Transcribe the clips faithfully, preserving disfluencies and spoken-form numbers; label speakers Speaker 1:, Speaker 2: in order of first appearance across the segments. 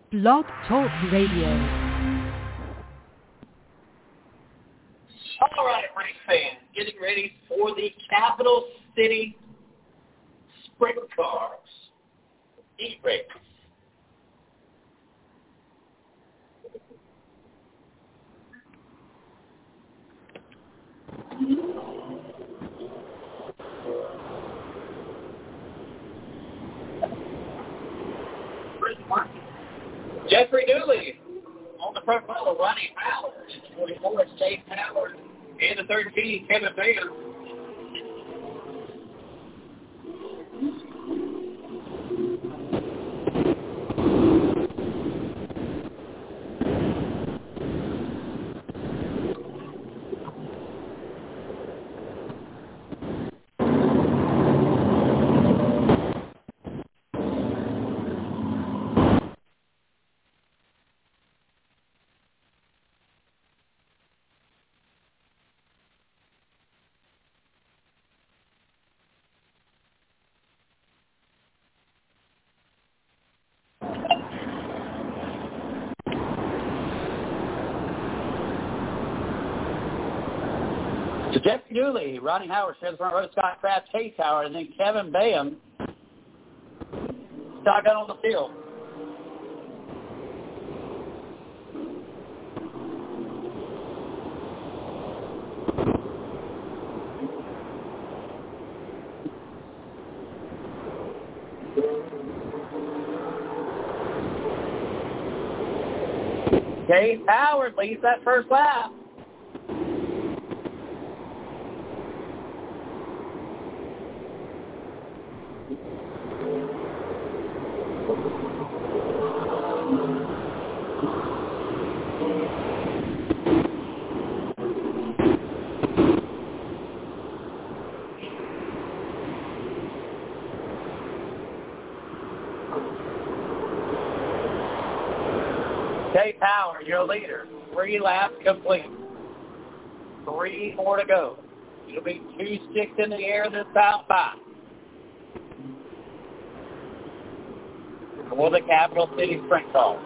Speaker 1: Blog Talk Radio.
Speaker 2: All right, race fans, getting ready for the Capital City Sprint Cars Heat Race. Jeffrey Dooley on the front row, Ronnie Howard, twenty-four, Chase Howard, and the thirteen, Kevin Baker. So Jeffrey Dooley, Ronnie Howard shares the front row, Scott Kraft, Chase Howard, and then Kevin Bayham shotgun on the field. Chase Howard leads that first lap. Chase Howard, your leader. Three laps complete. Three more to go. It'll be two sticks in the air this time by. For the Capital City Sprint Car.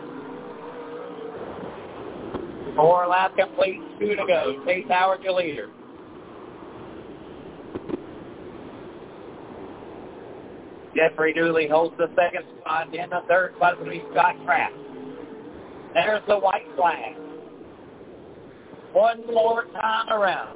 Speaker 2: Four laps complete, two to go. Chase Howard, your leader. Jeffrey Dooley holds the second spot. In the third spot will be Scott Kraft. There's the white flag. One more time around.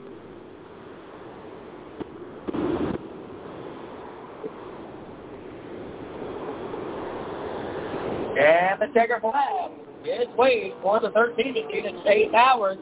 Speaker 2: And the checker flag is waved for the thirteen to Chase Howard.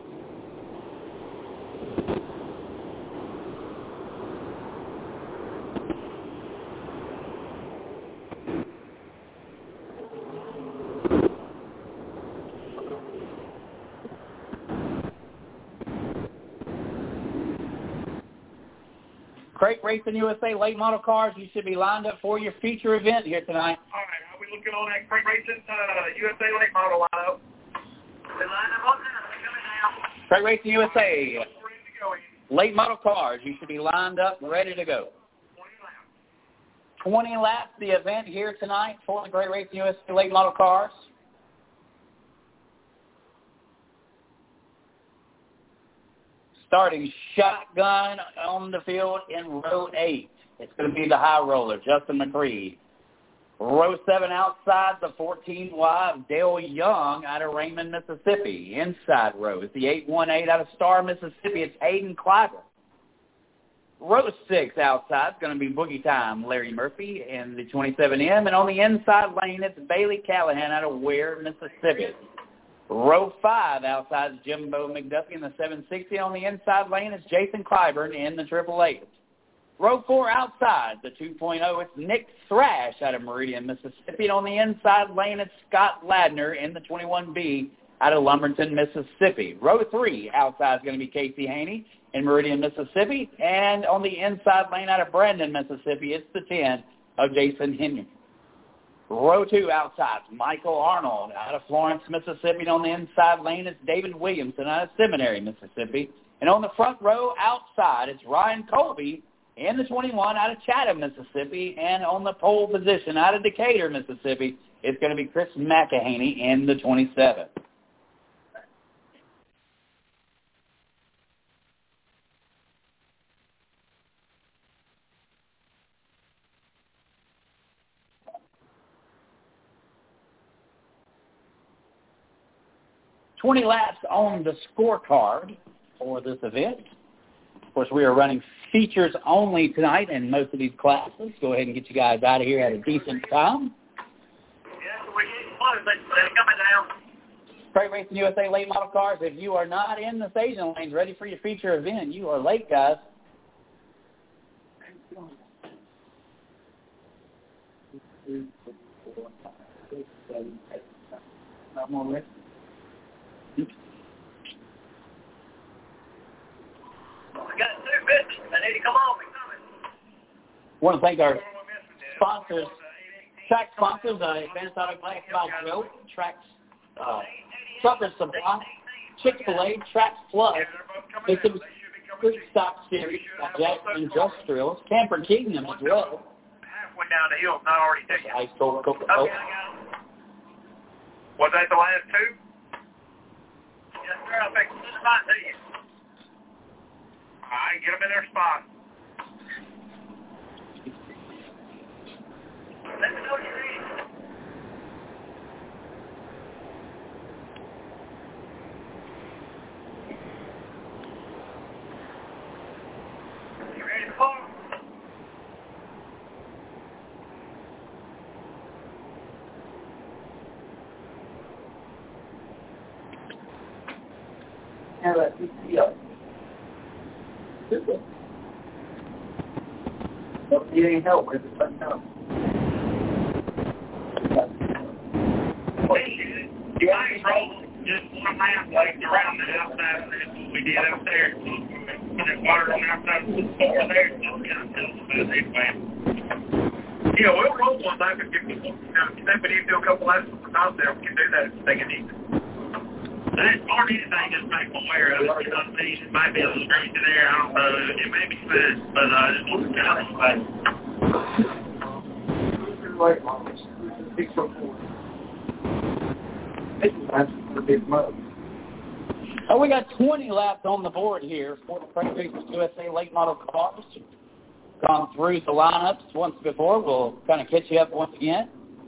Speaker 2: Crate Racing U S A late model cars, you should be lined up for your feature event here tonight.
Speaker 3: All right, are we looking on that Crate Racing uh, U S A late model lineup? The lineup on now.
Speaker 2: Crate Racing U S A late model cars, you should be lined up, ready to go. twenty laps, the event here tonight for the Crate Racing U S A late model cars. Starting shotgun on the field in row eight. It's going to be the high roller, Justin McCreed. Row seven outside, the fourteen Y of Dale Young out of Raymond, Mississippi. Inside row is the eight one eight out of Star, Mississippi. It's Hayden Kleiber. Row six outside is going to be Boogie Time, Larry Murphy in the twenty-seven M. And on the inside lane, it's Bailey Callahan out of Ware, Mississippi. Row five outside is Jimbo McDuffie in the seven sixty. On the inside lane is Jason Clyburn in the triple eight. Row four outside, the two point oh, it's Nick Thrash out of Meridian, Mississippi. And on the inside lane, it's Scott Ladner in the twenty-one B out of Lumberton, Mississippi. Row three outside is going to be Casey Haney in Meridian, Mississippi. And on the inside lane out of Brandon, Mississippi, it's the ten of Jason Henry. Row two outside, Michael Arnold out of Florence, Mississippi. And on the inside lane, it's David Williamson out of Seminary, Mississippi. And on the front row outside, it's Ryan Colby in the twenty-one out of Chatham, Mississippi. And on the pole position out of Decatur, Mississippi, It's going to be Chris McEhaney in the twenty-seven. twenty laps on the scorecard for this event. Of course, we are running features only tonight in most of these classes. Go ahead and get you guys out of here at a decent time. Freight Racing U S A late model cars, if you are not in the staging lanes ready for your feature event, you are late, guys. Not more ready.
Speaker 3: We got two bits. I need to come on. We're coming.
Speaker 2: I want to thank our sponsors, track sponsors, uh, Advanced Auto Glass by Joe, Tracks, uh, Trucker Supply, Chick-fil-A, Tracks Plus, Victims Quick Stock Series by Jackson Industrials, Camper Kingdom as well.
Speaker 3: Halfway down the hill, not already taken.
Speaker 2: Ice Cold Coca
Speaker 3: Okay, I got it. Was that the last two? Yes, sir. I'll fix the spot to you. All right, get them in their spot. Let me know you're ready. You ready to go?
Speaker 2: Now let's see. You need help with it, but no.
Speaker 3: You guys roll just one half like around the outside, and that's what we did out there. When it water on the outside of the floor there, it just kind of tells us about it anyway. Yeah, we'll roll one back and give people, if we need to do a couple laps out there, we can do that if they can eat. That or anything just make them aware of it. You know, it might be a little greasy there. I don't know. It may be fast, but I just want to tell anybody.
Speaker 2: Oh, we got twenty laps on the board here for the Freight Racing U S A late model cars. Gone through the lineups once before. We'll kind of catch you up once again.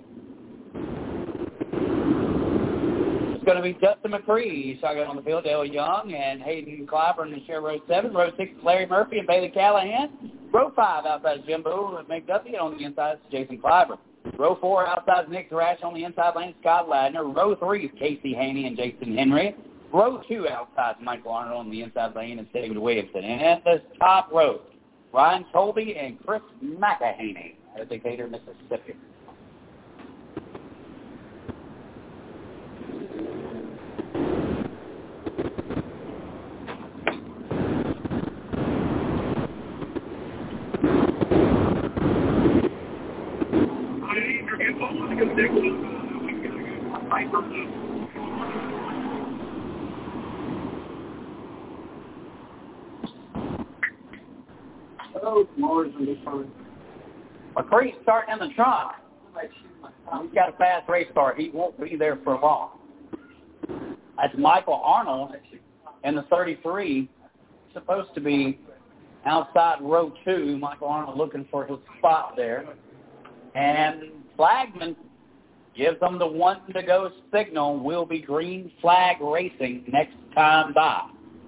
Speaker 2: It's going to be Justin McCree, shotgun on the field, Dale Young, and Hayden Clyburn in share row seven. Row six, Larry Murphy and Bailey Callahan. Row five, outside Jimbo McDuffie, and on the inside, Jason Clyburn. Row four, outside Nick Thrash, on the inside lane, Scott Ladner. Row three is Casey Haney and Jason Henry. Row two, outside Michael Arnold, on the inside lane, and David Williamson. And at the top row, Ryan Colby and Chris McEhaney out of Decatur, Mississippi. McCree's starting in the trunk. He's got a fast race car. He won't be there for long. That's Michael Arnold in the thirty-three. Supposed to be outside row two. Michael Arnold looking for his spot there. And Flagman gives them the one to go signal. Will be green flag racing next time by.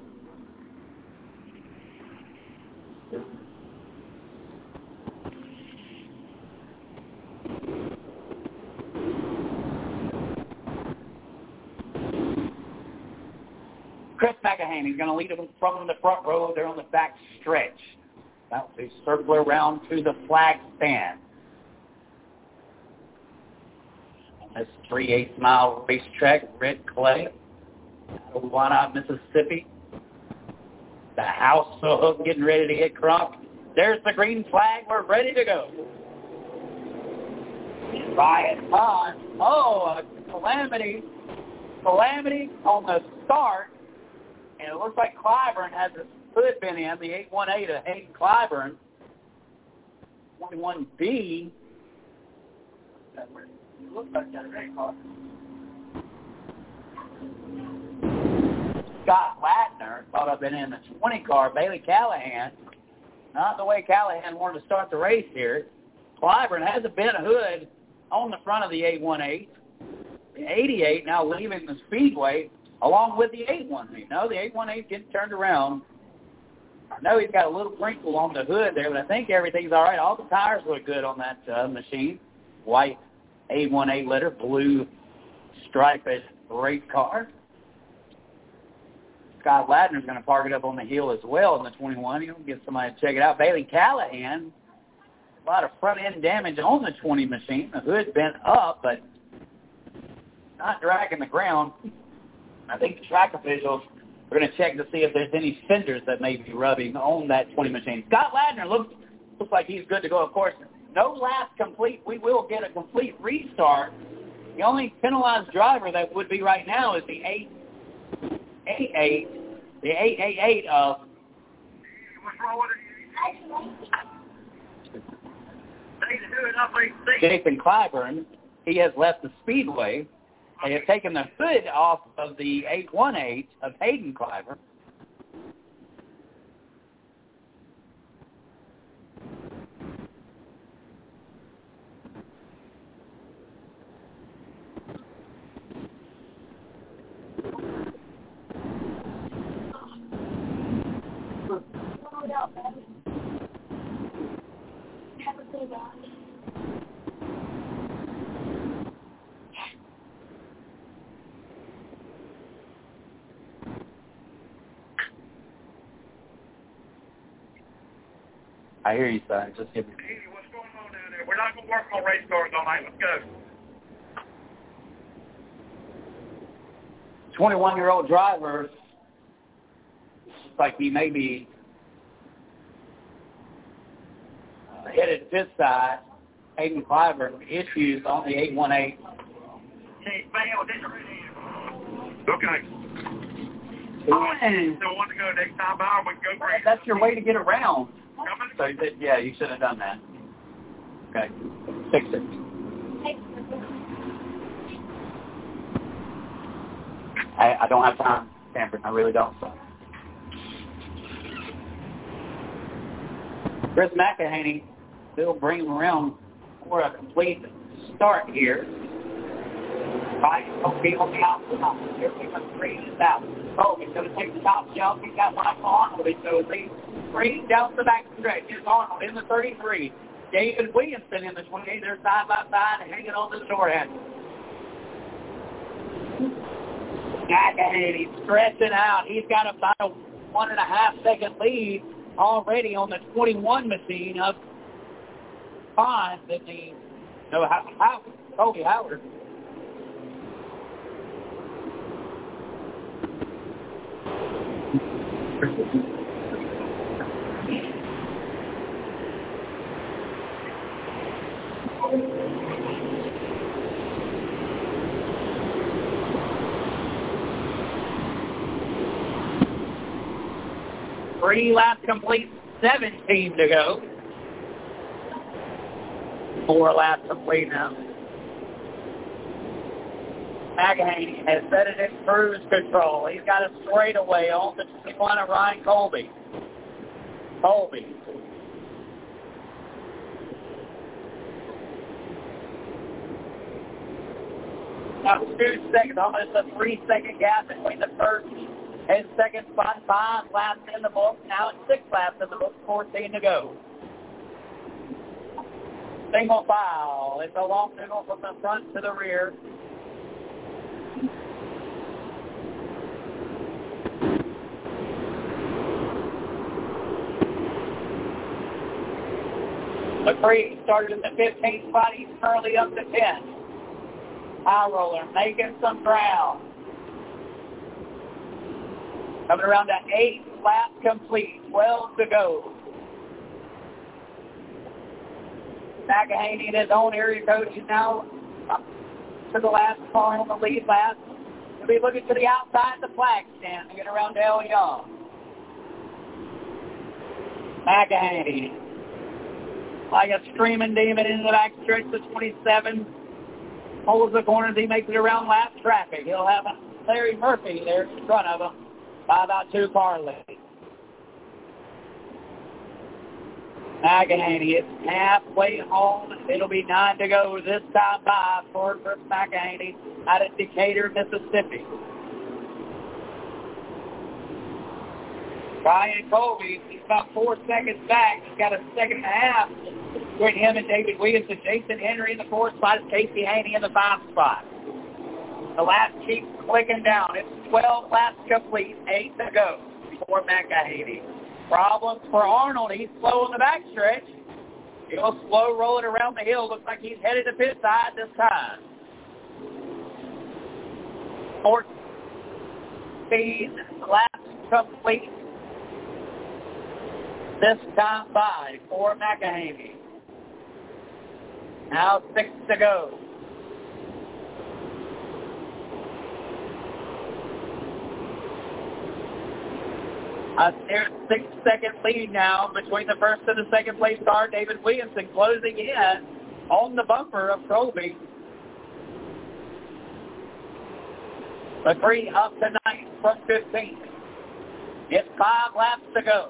Speaker 2: Chris McEhaney is going to lead them from the front row. They're on the back stretch. Now they circle around to the flag stand. On this three-eighths mile racetrack, red clay, Wyandotte, Mississippi. The house hook getting ready to get crunked. There's the green flag. We're ready to go. Right on. Oh, a calamity. Calamity on the start. And it looks like Clyburn has his hood been in, the eight one eight of Hayden Clyburn. twenty-one B. Looks like that red car. Scott Ladner thought I'd been in the twenty car. Bailey Callahan, not the way Callahan wanted to start the race here. Clyburn has a bent hood on the front of the eight one eight. The eighty-eight now leaving the speedway along with the eight one eight. No, the eight one eight getting turned around. I know he's got a little crinkle on the hood there, but I think everything's all right. All the tires look good on that uh, machine. White eight one eight letter, blue striped race car. Scott Ladner's going to park it up on the hill as well in the twenty-one. He'll get somebody to check it out. Bailey Callahan, a lot of front-end damage on the twenty machine. The hood bent up, but not dragging the ground. I think the track officials are going to check to see if there's any fenders that may be rubbing on that twenty machine. Scott Ladner looks looks like he's good to go. Of course, no last complete. We will get a complete restart. The only penalized driver that would be right now is the eight eight eight, the eight eight eight of Jason Clyburn. He has left the speedway. They have taken the hood off of the eight one eight of Hayden Clyburn. I hear you, son. Just give me.
Speaker 3: Hey, what's going on down there? We're not going to work on race cars all night. Let's go.
Speaker 2: twenty-one-year-old driver, looks like he may be uh, headed this side. Hayden Clyburn, issues on the eight one eight.
Speaker 3: Okay. Still want to go next time by, we can go.
Speaker 2: That's your way to get around. So, yeah, you should have done that. Okay. Fix it. I, I don't have time, Stanford. I really don't. Chris McEhaney still bringing him around for a complete start here. Right, okay, on the outside. Here we come, three is out. Oh, he's going to take the top shelf. He's got Michael Arnold. So he's three down the back stretch. Here's Arnold in the thirty-three. David Williamson in the twenty-eight. They're side by side, hanging on the short end. McEhaney stretching out. He's got about a one and a half second lead already on the twenty-one machine of five that the no how, how Toby Howard. Three laps complete, seventeen to go. Four laps complete now. McEhaney has set it in cruise control. He's got a straightaway on the twenty-one of Ryan Colby. Colby. Now two seconds, almost a three-second gap between the first and second spot. Five laps in the book. Now it's six laps in the book. fourteen to go. Single file. It's a long single from the front to the rear. McCree started in the fifteenth spot. He's currently up to ten. High roller making some ground. Coming around to eight laps complete. twelve to go. McEhaney in his own area coach is now up to the last car on the lead lap. He'll be looking to the outside of the flag stand to get around to El Young. McEhaney, like a screaming demon into the back stretch to twenty-seven. holds the corners. He makes it around lap traffic. He'll have Larry Murphy there in front of him by about two car lengths. McEnany is halfway home. It'll be nine to go this time by for Chris McEnany out of Decatur, Mississippi. Ryan Colby, he's about four seconds back. He's got a second and a half between him and David Williamson. Jason Henry in the fourth spot. Casey Haney in the five spot. The lap keeps clicking down. It's twelve laps complete, eight to go for McEnany. Problems for Arnold. He's slow on the backstretch. He'll slow roll it around the hill. Looks like he's headed to pit side this time. fourteen laps complete this time by for McEnany. Now six to go. A six-second lead now between the first and the second place car. David Williamson closing in on the bumper of Colby. McCree up to ninth from fifteenth. It's five laps to go.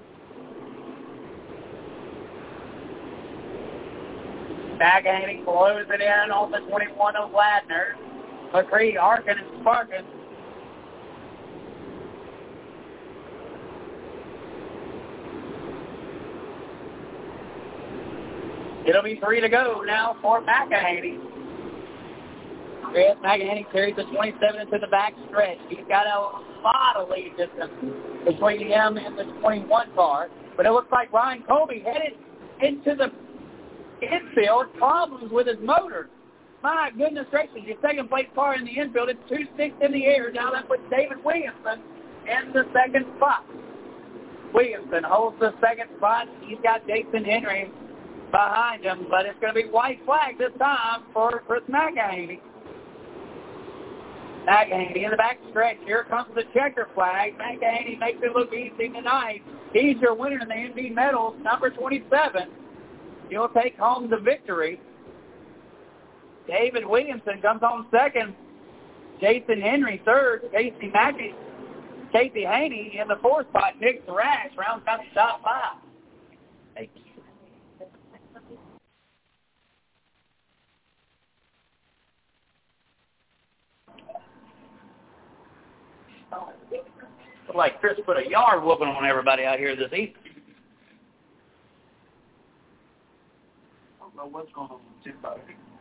Speaker 2: McEnany closing in on the twenty-one of Ladner. McCree arcing and sparking. It'll be three to go now for McEnany. Chris McEnany carries the twenty-seven into the back stretch. He's got a lot of lead distance between him and the twenty-one car. But it looks like Ryan Colby headed into the infield. Problems with his motor. My goodness gracious, your second place car in the infield. It's two sticks in the air. Now that puts David Williamson in the second spot. Williamson holds the second spot. He's got Jason Henry behind him, but it's going to be white flag this time for Chris McEnany. McEnany in the back stretch. Here comes the checker flag. McEnany makes it look easy tonight. He's your winner in the N B medals, number twenty-seven. He'll take home the victory. David Williamson comes home second. Jason Henry third. Casey Mackey, Casey Haney in the fourth spot. Nick Thrash rounds out the top five. Thank you. Looks like Chris put a yard whooping on everybody out here this evening. I don't know what's going on with everybody.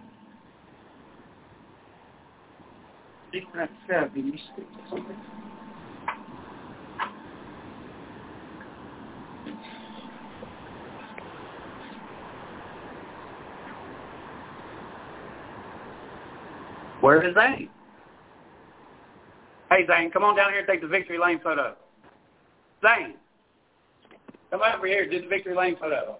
Speaker 2: Different seven. Where is Zane? Hey, Zane, come on down here and take the victory lane photo. Zane, come over here and do the victory lane photo.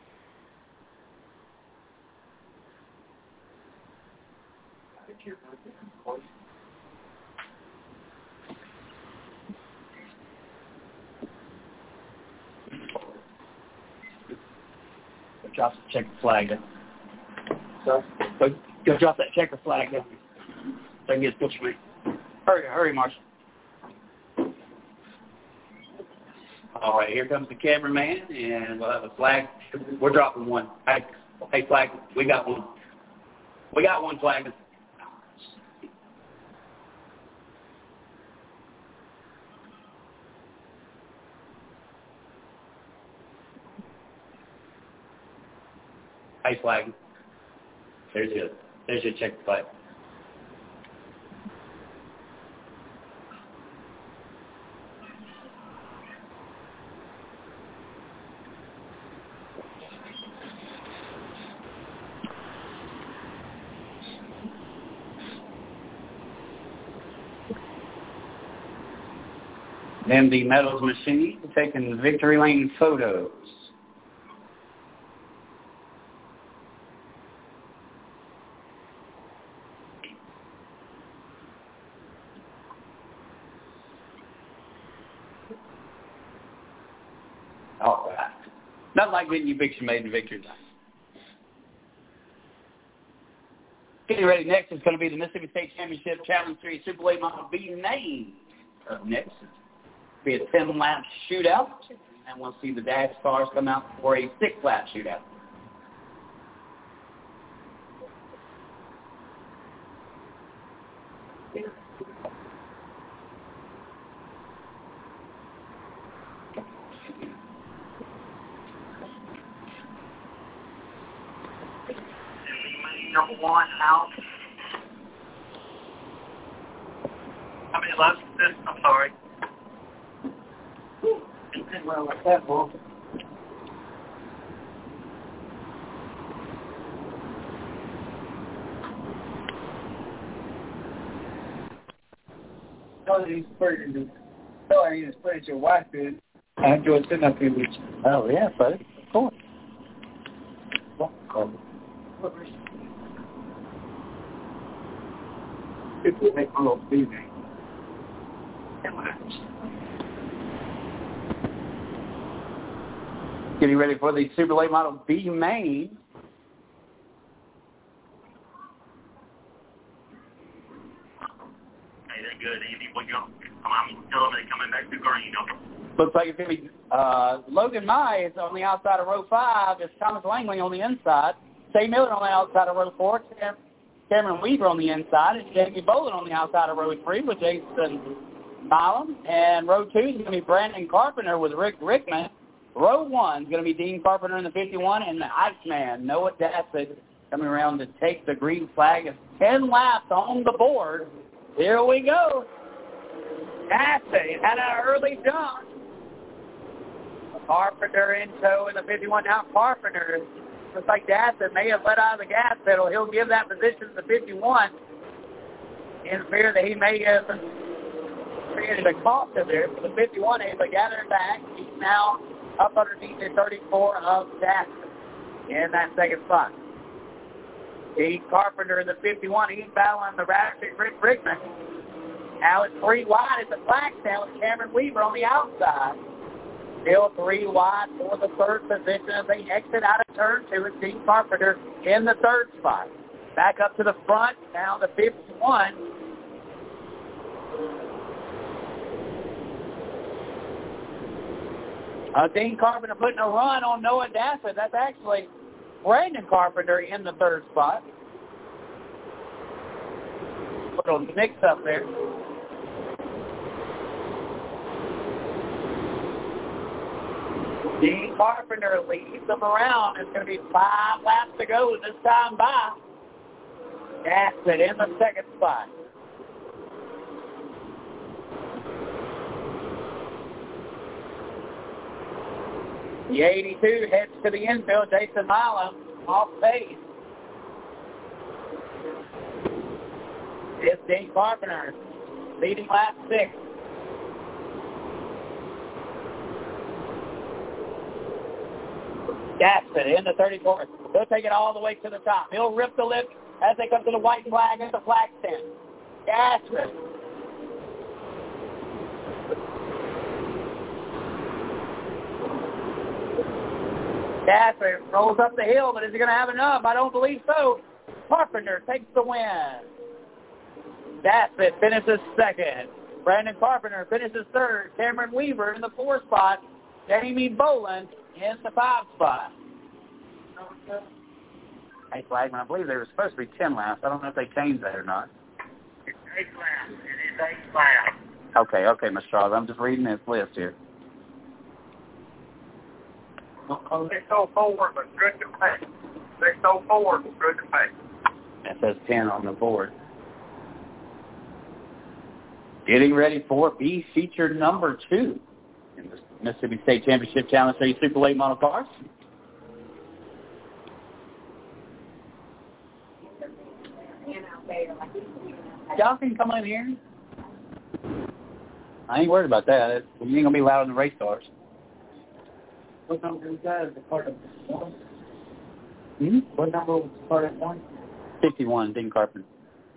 Speaker 2: Go drop the checker flag down. So, go, go drop that checker flag down. So I can get a picture of me. Hurry, hurry, Marshall. All right, here comes the cameraman, and we'll have a flag. We're dropping one. Hey, hey, flag, we got one. We got one flag. Hey, flag. There's your, there's your check flag. Then the medals machine taking victory lane photos. All right. Not like getting your picture made in victory lane. Getting ready next is going to be the Mississippi State Championship Challenge Series Super Late Model B main. Up next will be a ten-lap shootout, and we'll see the dash cars come out for a six-lap shootout.
Speaker 3: Number one out. How many laps is this? I'm sorry.
Speaker 2: Well, like that, Paul.
Speaker 4: Tell her he's pretty. Tell her he's pretty your wife did. I enjoyed sitting up here with you.
Speaker 2: Oh, yeah, buddy. Of course.
Speaker 4: It will make a little feeling.
Speaker 2: Getting ready for the Super Late Model B main.
Speaker 3: Hey, they're good. Andy, we go. I'm telling them they're coming back to green.
Speaker 2: Looks like it's going to be uh, Logan Nye is on the outside of row five. It's Thomas Langley on the inside. Say Miller on the outside of row four. Cameron Weaver on the inside. And Jamie Boland on the outside of row three with Jason Milam. And row two is going to be Brandon Carpenter with Rick Rickman. Row one is going to be Dean Carpenter in the fifty-one. And the Iceman, Noah Dassett, coming around to take the green flag. It's ten laps on the board. Here we go. Dassett had an early jump. Carpenter in tow in the fifty-one. Now Carpenter, looks like Dassett may have let out of the gas pedal. He'll give that position to the fifty-one in fear that he may have created a cost there. For the fifty-one, able to gather it back. He's now up underneath the thirty-four of Dassett in that second spot. Dean Carpenter in the fifty-one. He's battling the rapid Rick Rickman. Now it's three wide at the flag stand with Cameron Weaver on the outside. Still three wide for the third position as they exit out of turn two. It's Dean Carpenter in the third spot. Back up to the front, down the fifty-one. Uh, Dean Carpenter putting a run on Noah Dassett. That's actually Brandon Carpenter in the third spot. Little mix up there. Dean Carpenter leads them around. It's going to be five laps to go this time by. Dassett in the second spot. The eighty-two heads to the infield. Jason Milam off pace. It's Dean Carpenter leading lap six. Dassett in the thirty-fourth. He'll take it all the way to the top. He'll rip the lip as they come to the white flag at the flag stand. Dassett. Dassett rolls up the hill, but is he going to have enough? I don't believe so. Carpenter takes the win. Dassett finishes second. Brandon Carpenter finishes third. Cameron Weaver in the fourth spot. Jamie Boland in the five spot. Hey, Flagman, I believe they were supposed to be ten laps. I don't know if they changed that or not.
Speaker 3: It's eight laps. It is eight laps.
Speaker 2: Okay, okay, Mister Strauss. I'm just reading this list here.
Speaker 3: six oh four, but good to pay. six oh four, good to pay.
Speaker 2: That says ten on the board. Getting ready for B feature number two in the Mississippi State Championship Challenge Series Super Late Model Cars. Y'all can come in here. I ain't worried about that. You ain't going to be loud in the race cars.
Speaker 4: What number is that? Is it part of one?
Speaker 2: Hmm?
Speaker 4: What number was part of one?
Speaker 2: fifty-one, Dean Carpenter.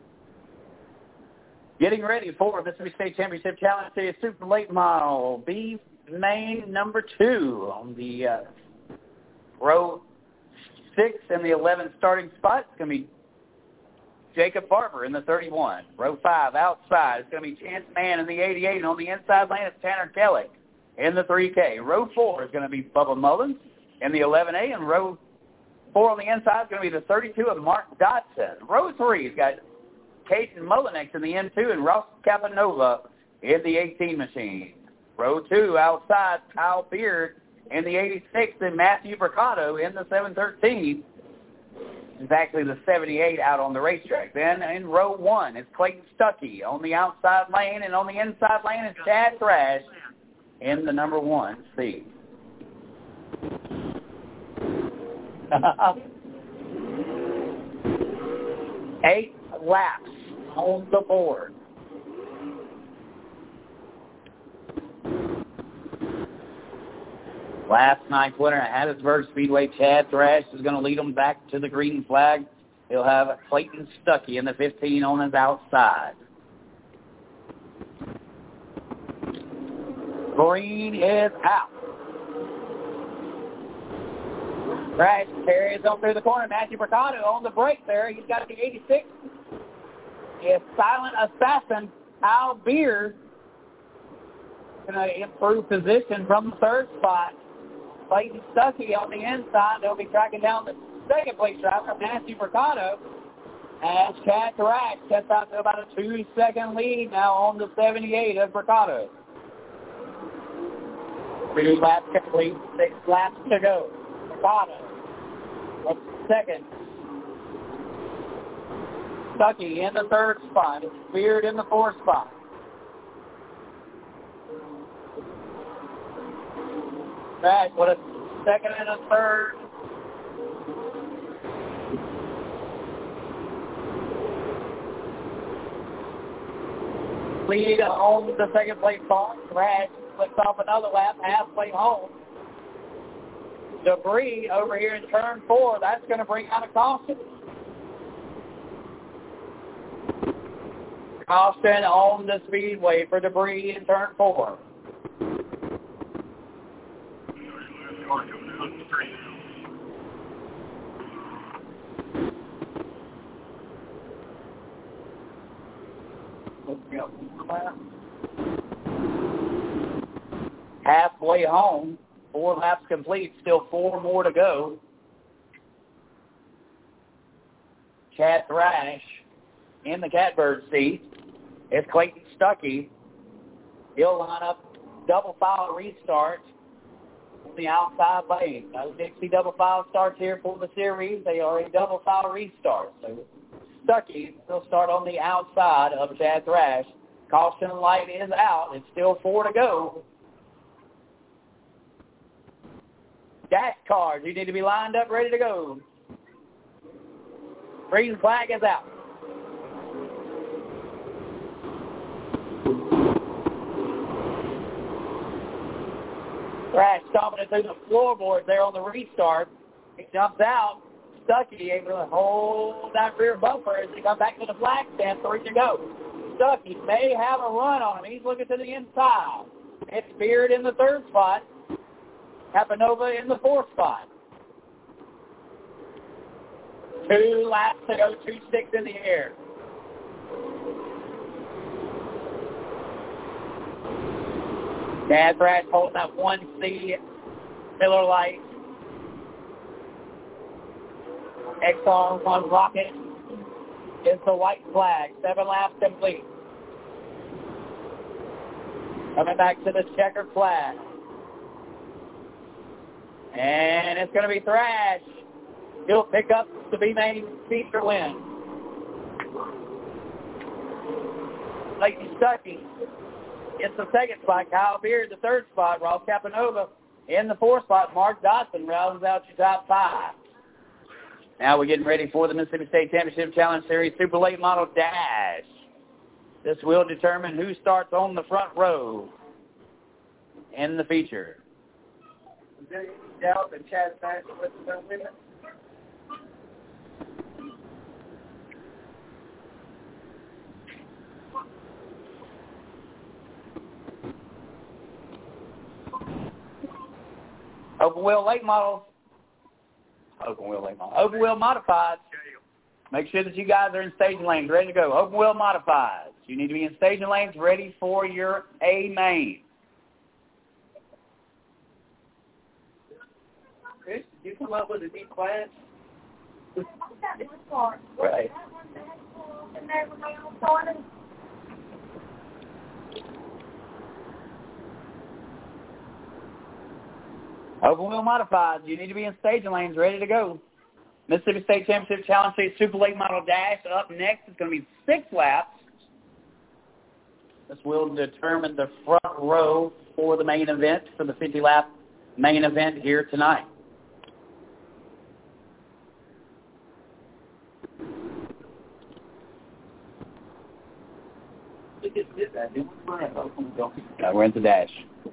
Speaker 2: Getting ready for Mississippi State Championship Challenge Series Super Late Model B main number two on the uh, row six and the eleven starting spot. It's going to be Jacob Barber in the thirty-one. Row five, outside, it's going to be Chance Mann in the eighty-eight. And on the inside lane, it's Tanner Kelly in the three K. Row four is going to be Bubba Mullins in the eleven A. And row four on the inside is going to be the thirty-two of Mark Dodson. Row three has got Caden Mullinex in the N two and Ross Capanova in the eighteen machine. Row two, outside, Kyle Beard in the eighty-six and Matthew Mercado in the seven thirteen. It's actually the seventy-eight out on the racetrack. Then in row one, it's Clayton Stuckey on the outside lane, and on the inside lane is Chad Thrash in the number one seat. Eight laps on the board. Last night's winner at Hattiesburg Speedway, Chad Thrash, is going to lead them back to the green flag. He'll have Clayton Stuckey in the fifteen on his outside. Green is out. Thrash carries on through the corner. Matthew Mercado on the break there. He's got the eighty-six. Is Silent Assassin Al Beard going to improve position from the third spot. Clayton Stuckey on the inside. They'll be tracking down the second place driver, Matthew Mercado, as Chad Thrash gets out to about a two-second lead now on the seventy-eight of Mercado. Three laps complete, six laps to go. Mercado up second. Stuckey in the third spot. It's Beard in the fourth spot. Thrash with a second and a third. Lead on the second place car. Thrash flips off another lap, halfway home. Debris over here in turn four. That's going to bring out a caution. Caution on the speedway for debris in turn four. Halfway home, four laps complete, still four more to go. Chad Thrash in the catbird seat. It's Clayton Stuckey. He'll line up double file restart on the outside lane. No Dixie double file starts here for the series. They are a double file restart. So Stuckey will start on the outside of Chad Thrash. Caution light is out. It's still four to go. Dash cars, you need to be lined up, ready to go. Green flag is out. Thrash stomping it through the floorboard there on the restart. He jumps out. Stuckey able to hold that rear bumper as he comes back to the flag stand, three to go. Stuckey may have a run on him. He's looking to the inside. It's Beard in the third spot. Capanova in the fourth spot. Two laps to go, two sticks in the air. Chad Thrash holding that one C Miller Lite. Exxon on Rocket is the white flag. Seven laps complete. Coming back to the checkered flag. And it's going to be Thrash. He'll pick up the B-Main feature win. Clayton Stuckey gets the second spot. Kyle Beard the third spot. Ross Capanova in the fourth spot. Mark Dodson rounds out your top five. Now we're getting ready for the Mississippi State Championship Challenge Series Super Late Model Dash. This will determine who starts on the front row in the feature.
Speaker 4: Is there any doubt that Chad Thrash was the winner?
Speaker 2: Open wheel late models. Open wheel late models. Open wheel modified. Make sure that you guys are in staging lanes, ready to go. Open wheel modifieds. You need to be in staging lanes, ready for your A main.
Speaker 4: Chris, did you come up with a deep class?
Speaker 2: Right. Open wheel modifieds. You need to be in staging lanes, ready to go. Mississippi State Championship Challenge State Super Late Model Dash. Up next is going to be six laps. This will determine the front row for the main event, for the fifty-lap main event here tonight. Now we're in the dash.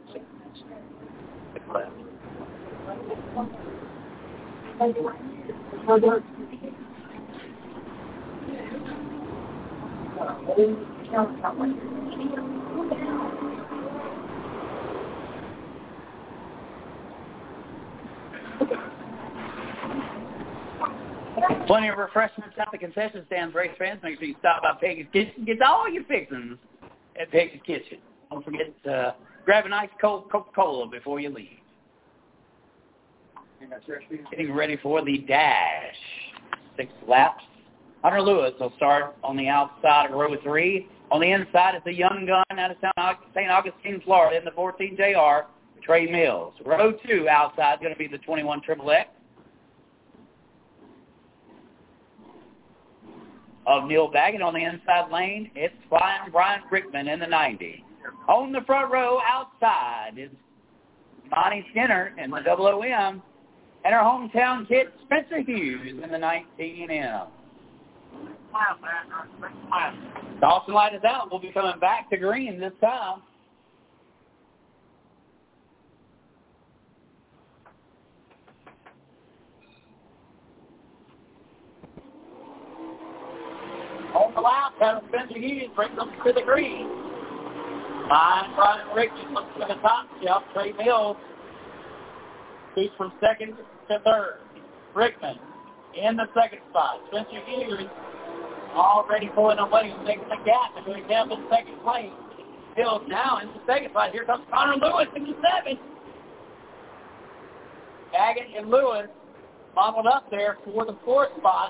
Speaker 2: Plenty of refreshments at the concession stands, race fans. Make sure you stop by Peggy's Kitchen. Get all your fixings at Peggy's Kitchen. Don't forget to uh, grab a nice cold Coca-Cola before you leave. Getting ready for the dash. Six laps. Hunter Lewis will start on the outside of row three. On the inside is the young gun out of Saint Augustine, Florida, in the fourteen J R, Trey Mills. Row two outside is going to be the twenty-one Triple X of Neil Baggett. On the inside lane, it's Brian, Brian Brickman in the ninety. On the front row outside is Bonnie Skinner in the double O M. And our hometown kid, Spencer Hughes, in the nineteen M. Dawson light is out. We'll be coming back to green this time. On the lap, has Spencer Hughes brings them to the green. Fine, Brian Rickman looks to the top shelf. Trey Mills. He's from second to third. Rickman in the second spot. Spencer Hughes already pulling away, taking the gap between him and second place. Mills now in the second spot. Here comes Connor Lewis in the seventh. Baggett and Lewis modeled up there for the fourth spot.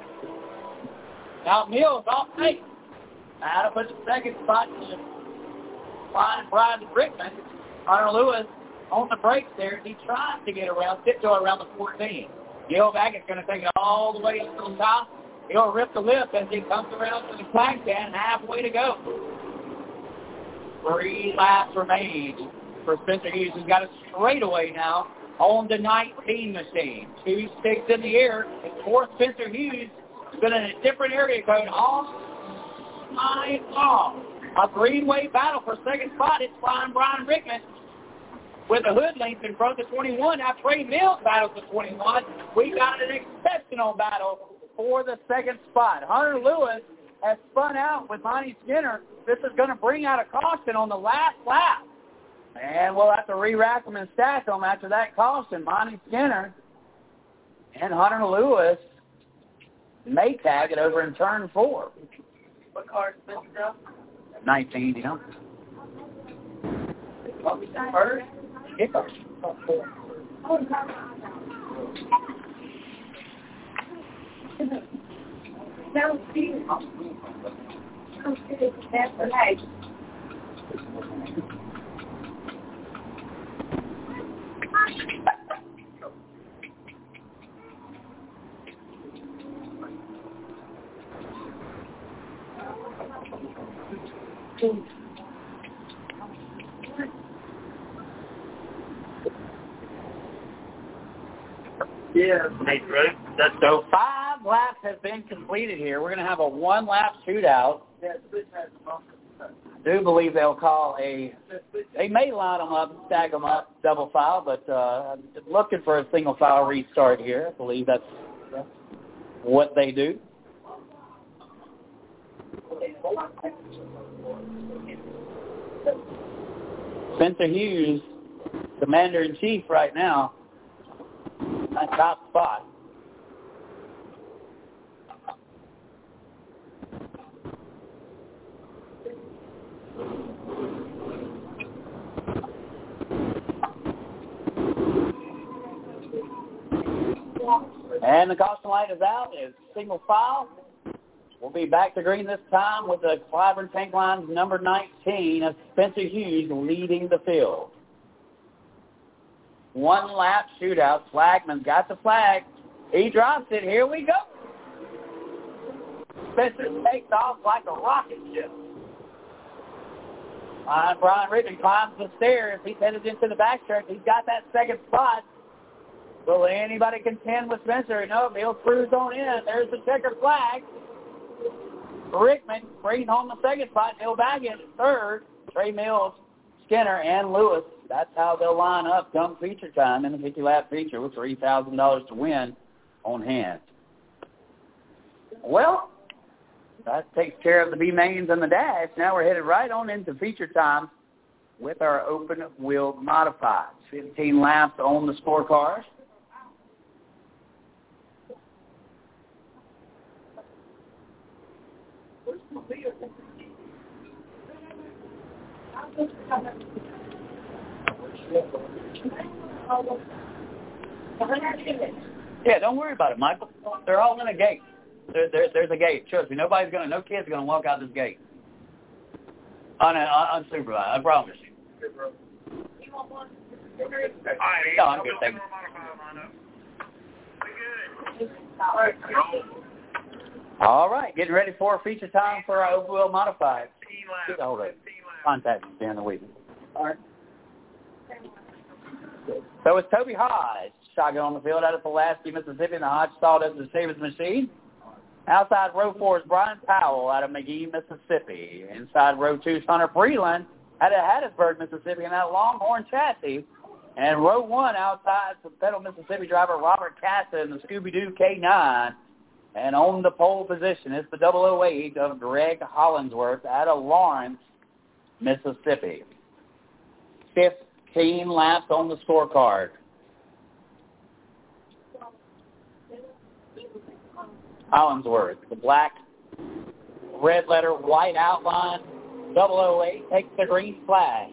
Speaker 2: Now Mills off pace. Out of the second spot to find Brian Rickman. Connor Lewis on the brakes there. He tries to get around, tiptoe around the fourteen. Gil Baggett's going to take it all the way up to the top. He'll rip the lip as he comes around to the flag stand. Halfway to go. Three laps remain for Spencer Hughes. He's got a straightaway now on the nineteen machine. Two sticks in the air. And for Spencer Hughes, he's been in a different area code all night long. A greenway battle for second spot. It's Brian Brian Rickman with a hood length in front of the twenty-one. Now Trey Mills battles the twenty-one. We got an exceptional battle for the second spot. Hunter Lewis has spun out with Monty Skinner. This is going to bring out a caution on the last lap. And we'll have to re-rack them and stack them after that caution. Monty Skinner and Hunter Lewis may tag it over in turn four.
Speaker 4: What car is this now?
Speaker 2: nineteen, you know.
Speaker 4: What was that first?
Speaker 2: Kickoff.
Speaker 5: Now, see, that's right.
Speaker 4: Yeah.
Speaker 2: So five laps have been completed here. We're going to have a one-lap shootout. I do believe they'll call a, they may line them up, stack them up, double file, but uh, looking for a single file restart here. I believe that's what they do. Spencer Hughes, Commander-in-Chief right now, at top spot. And the caution light is out. It's single file. We'll be back to green this time with the Clyburn Tank Line's number nineteen of Spencer Hughes leading the field. One lap shootout. Flagman's got the flag. He drops it. Here we go. Spencer takes off like a rocket ship. Uh, Brian Rickman climbs the stairs. He's headed into the backstretch. He's got that second spot. Will anybody contend with Spencer? No, he'll cruise on in. There's the checkered flag. Rickman brings home the second spot. Neil Baggett third. Trey Mills, Skinner, and Lewis. That's how they'll line up come feature time in the fifty-lap feature with three thousand dollars to win on hand. Well, that takes care of the B-mains and the dash. Now we're headed right on into feature time with our open-wheel modifieds. fifteen laps on the scorecard. Yeah, don't worry about it, Michael. They're all in a gate. There, there, there's a gate. Trust me, nobody's gonna, no kid's gonna walk out this gate. Un, un, unsupervised, I promise you.
Speaker 3: You want one?
Speaker 2: No, I'm good, thank you. All right, getting ready for feature time for our open-wheel modified. Get hold of it. Contact us during the week. All right. So it's Toby Hodge, shotgun on the field out of Pulaski, Mississippi, and the Hodge Sawdust Receivers machine. Outside row four is Brian Powell out of McGee, Mississippi. Inside row two is Hunter Freeland out of Hattiesburg, Mississippi, and that Longhorn chassis. And row one outside is Federal, Mississippi driver Robert Cassa in the Scooby-Doo K nine. And on the pole position is the double oh eight of Greg Hollingsworth out of Lawrence, Mississippi. fifteen laps on the scorecard. Hollingsworth, the black, red letter, white outline, double oh eight takes the green flag.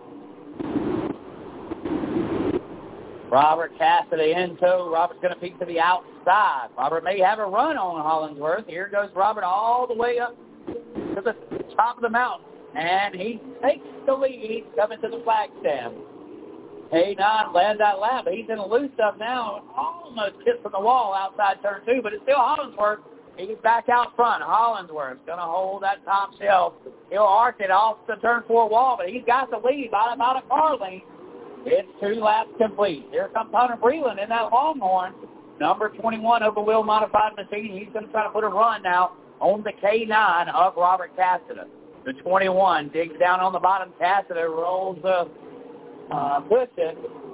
Speaker 2: Robert Cassidy in tow. Robert's going to peek to the outside. Robert may have a run on Hollingsworth. Here goes Robert all the way up to the top of the mountain. And he takes the lead coming to the flag stand. K nine lands that lap. He's in a loose up now. Almost kissing the wall outside turn two, but it's still Hollingsworth. He's back out front. Hollingsworth's going to hold that top shelf. He'll arc it off the turn four wall, but he's got the lead by about a car length. It's two laps complete. Here comes Hunter Freeland in that Longhorn. Number twenty-one open-wheel modified machine. He's going to try to put a run now on the K nine of Robert Cassidy. The twenty-one digs down on the bottom. Cassidy rolls the uh, cushion.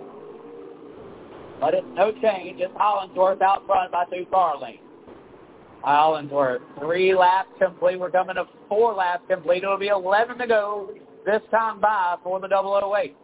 Speaker 2: But it's no change. It's Hollingsworth out front by two car lengths. Hollingsworth, three laps complete. We're coming to four laps complete. It'll be eleven to go this time by for the double oh eight.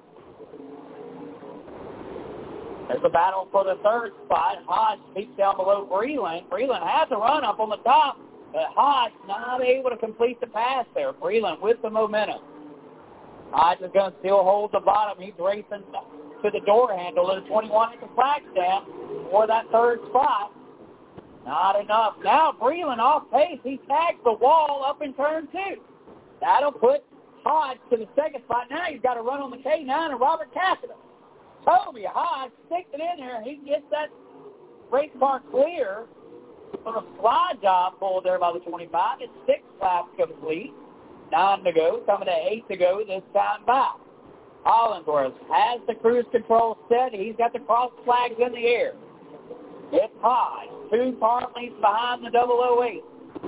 Speaker 2: There's a battle for the third spot. Hodge peeks down below Freeland. Freeland has a run up on the top, but Hodge not able to complete the pass there. Freeland with the momentum. Hodge is going to still hold the bottom. He's racing to the door handle of the twenty-one at the flag stand for that third spot. Not enough. Now Freeland off pace. He tags the wall up in turn two. That'll put Hodge to the second spot. Now he's got to run on the K nine and Robert Cassidy. Toby Hodge sticks it in there. He gets that race car clear for a slide job pulled there by the twenty-five. It's six laps complete. Nine to go. Coming to eight to go this time by. Hollingsworth has the cruise control set. He's got the cross flags in the air. It's Hodge. Two car lengths behind the double oh eight.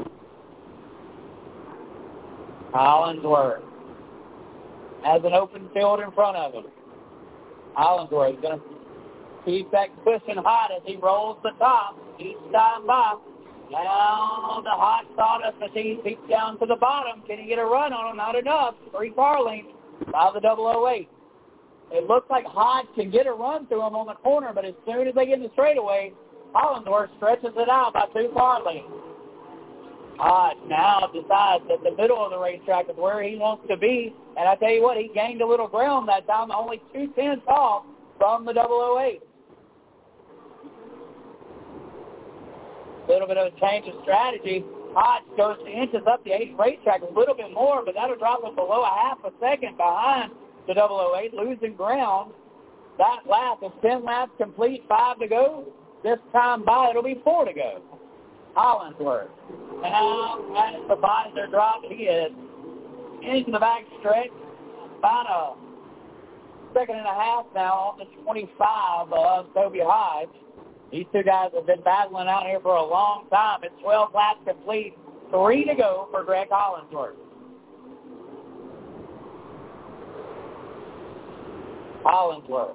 Speaker 2: Hollingsworth has an open field in front of him. Hollingsworth is going to keep that cushion hot as he rolls the top. Each time by. Now the hot sawdust machine peeks down to the bottom. Can he get a run on him? Not enough. Three car lengths by the double oh eight. It looks like Hodge can get a run through him on the corner, but as soon as they get in the straightaway, Hollingsworth stretches it out by two car lengths. Hodge now decides that the middle of the racetrack is where he wants to be. And I tell you what, he gained a little ground that time, only two tenths off from the double oh eight. A little bit of a change of strategy. Hodge goes to inches up the eighth racetrack, a little bit more, but that'll drop him below a half a second behind the double oh eight, losing ground. That lap is ten laps complete, five to go. This time by, it'll be four to go. Hollinsworth. Now, as the visor drop, he is into the back stretch. About a second and a half now on the twenty-five of Toby Hodge. These two guys have been battling out here for a long time. It's twelve laps complete, three to go for Greg Hollinsworth. Hollinsworth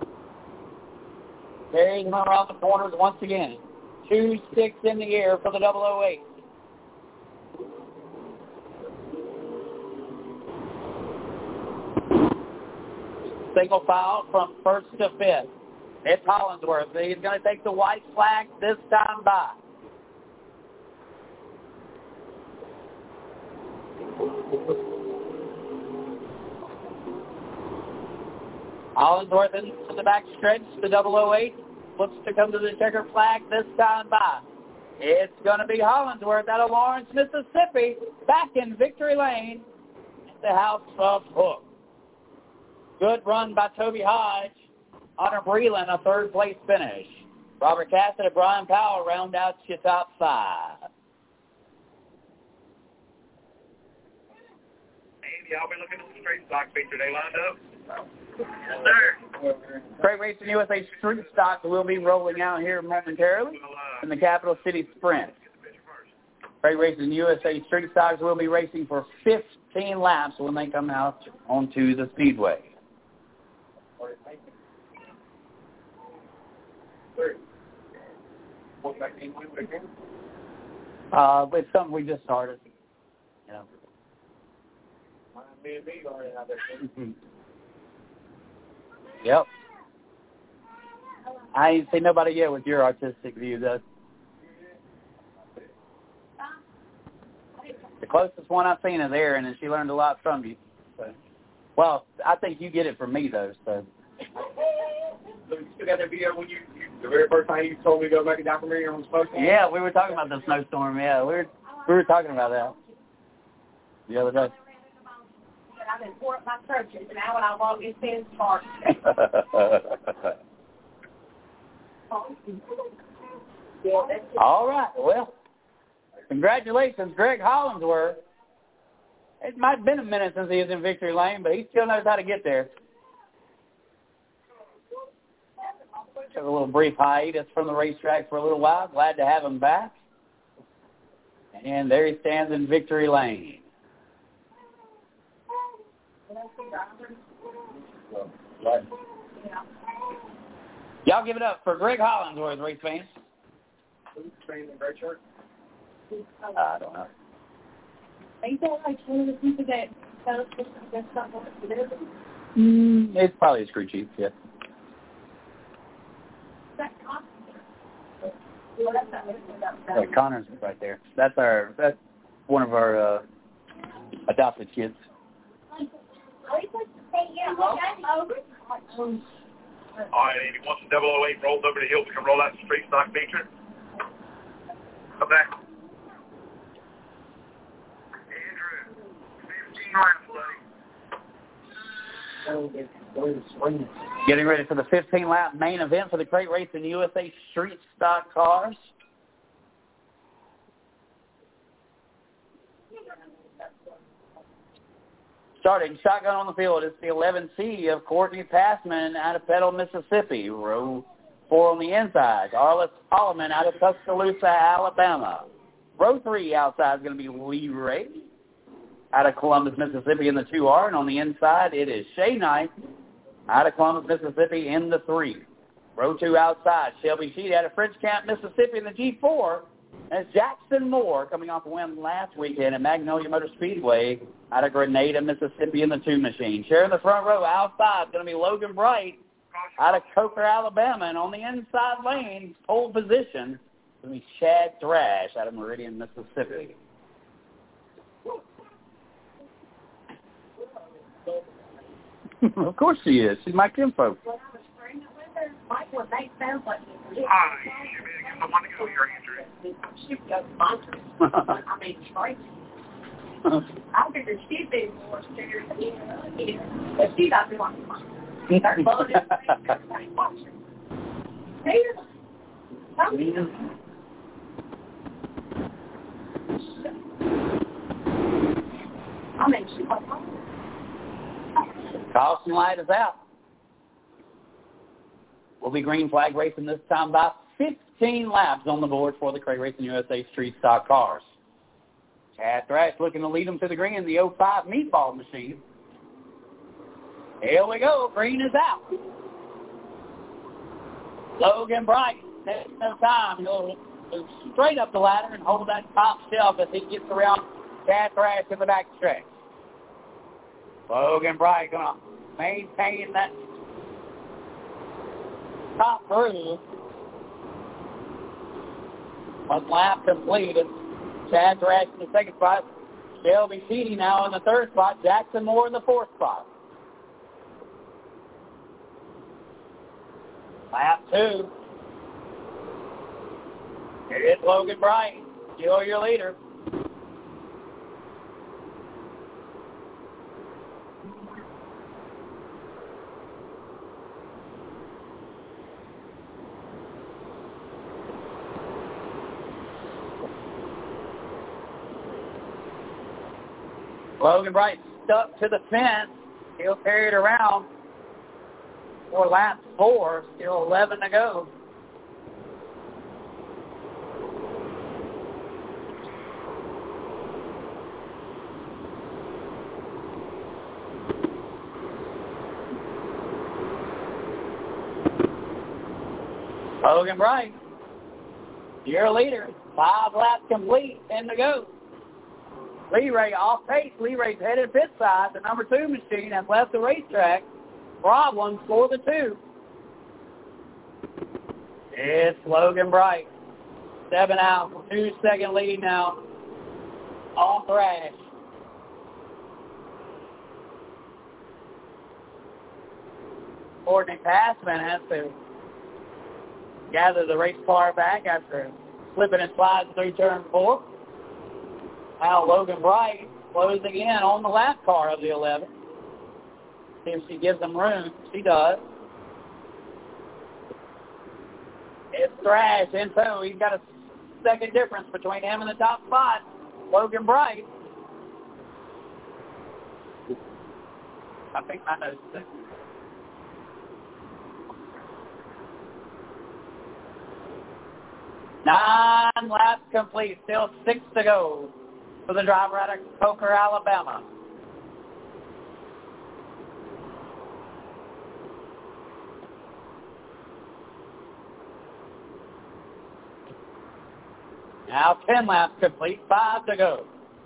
Speaker 2: carries him around the corners once again. Two sticks in the air for the double oh eight. Single file from first to fifth. It's Hollinsworth. He's going to take the white flag this time by. Hollinsworth into the back stretch, the double oh eight. Looks to come to the checker flag this time by. It's going to be Hollinsworth out of Lawrence, Mississippi, back in victory lane at the House of Hook. Good run by Toby Hodge. Hunter Breland, a third place finish. Robert Cassidy and Brian Powell round out your top five.
Speaker 3: Andy, I'll be looking at the straight stock feature. They lined up? Yes, sir.
Speaker 2: Great Racing U S A Street Stock will be rolling out here momentarily in the Capital City Sprint. Great Racing U S A Street Stocks will be racing for fifteen laps when they come out onto the Speedway. Uh, it's something we just started. You know. Yep. I ain't seen nobody yet with your artistic view, though. The closest one I've seen is Erin, and she learned a lot from you. So. Well, I think you get it from me, though. So.
Speaker 6: So you still got that video when you, you the very first time you told me to go make a documentary on the snowstorm?
Speaker 2: Yeah, we were talking about the snowstorm. Yeah, we were we were talking about that the other day.
Speaker 5: I've been pouring my churches, and now when I walk in Finn's Park.
Speaker 2: All right. Well, congratulations, Greg Hollinsworth. It might have been a minute since he was in victory lane, but he still knows how to get there. Took a little brief hiatus from the racetrack for a little while. Glad to have him back. And there he stands in victory lane. Y'all give it up for Greg Hollinsworth, race fans.
Speaker 6: Who's trained in red shirt?
Speaker 2: I don't know.
Speaker 5: Ain't that like one of the people that tell us that's not what it is?
Speaker 2: Mm, it's probably a screw chief, yeah. Yeah, Connor's right there. That's our. That's one of our uh, adopted kids.
Speaker 3: All right, Andy, once the double oh eight rolls over the hill, we can roll out the street stock feature. Come back. Andrew, fifteen laps, buddy.
Speaker 2: Getting ready for the fifteen lap main event for the Crate Racing U S A Street Stock Cars. Starting shotgun on the field is the eleven C of Courtney Passman out of Petal, Mississippi. Row four on the inside. Arliss Holloman out of Tuscaloosa, Alabama. Row three outside is going to be Lee Ray out of Columbus, Mississippi in the two R. And on the inside, it is Shay Knight out of Columbus, Mississippi in the three. Row two outside, Shelby Sheet out of French Camp, Mississippi in the G four. And it's Jackson Moore coming off a win last weekend at Magnolia Motor Speedway out of Grenada, Mississippi in the two machine. Sharing the front row outside is going to be Logan Bright out of Coker, Alabama. And on the inside lane, pole position, it's going to be Chad Thrash out of Meridian, Mississippi. Of course she is. She's my kinfolk.
Speaker 5: what that sounds like.
Speaker 3: Ah, you should be able to get someone to go your injury.
Speaker 5: She's got sponsors. I mean, Tracy. I figured she'd be more serious than you. But she got me like a sponsor. Her phone is like, watch her. Here. Come here. I mean, she's like, oh.
Speaker 2: Caution light is out. We'll be green flag racing this time by fifteen laps on the board for the Cray Racing U S A Street Stock Cars. Chad Thrash looking to lead them to the green in the oh five Meatball Machine. Here we go. Green is out. Logan Bright takes no time. He'll go straight up the ladder and hold that top shelf as he gets around Chad Thrash in the back stretch. Logan Bright going to maintain that top groove. One lap completed. Chad Thrash in the second spot. Shelby Sheedy now in the third spot. Jackson Moore in the fourth spot. Lap two. Here's Logan Bright. Still your leader. Logan Bright stuck to the fence. He'll carry it around for lap four. Still eleven to go. Logan Bright, your leader. Five laps complete and to go. Lee Ray off pace. Lee Ray's headed pit side. The number two machine has left the racetrack. Problems for the two. It's Logan Bright. Seven out. Two second lead now. On Thrash. Courtney Passman has to gather the race car back after slipping and sliding through turn four. Now Logan Bright closing in on the lap car of the eleven. See if she gives them room. She does. It's Thrash in tow. He's got a second difference between him and the top spot. Logan Bright. I think my notes is Nine laps complete. Still six to go for the driver out of Coker, Alabama. Now ten laps complete. Five to go.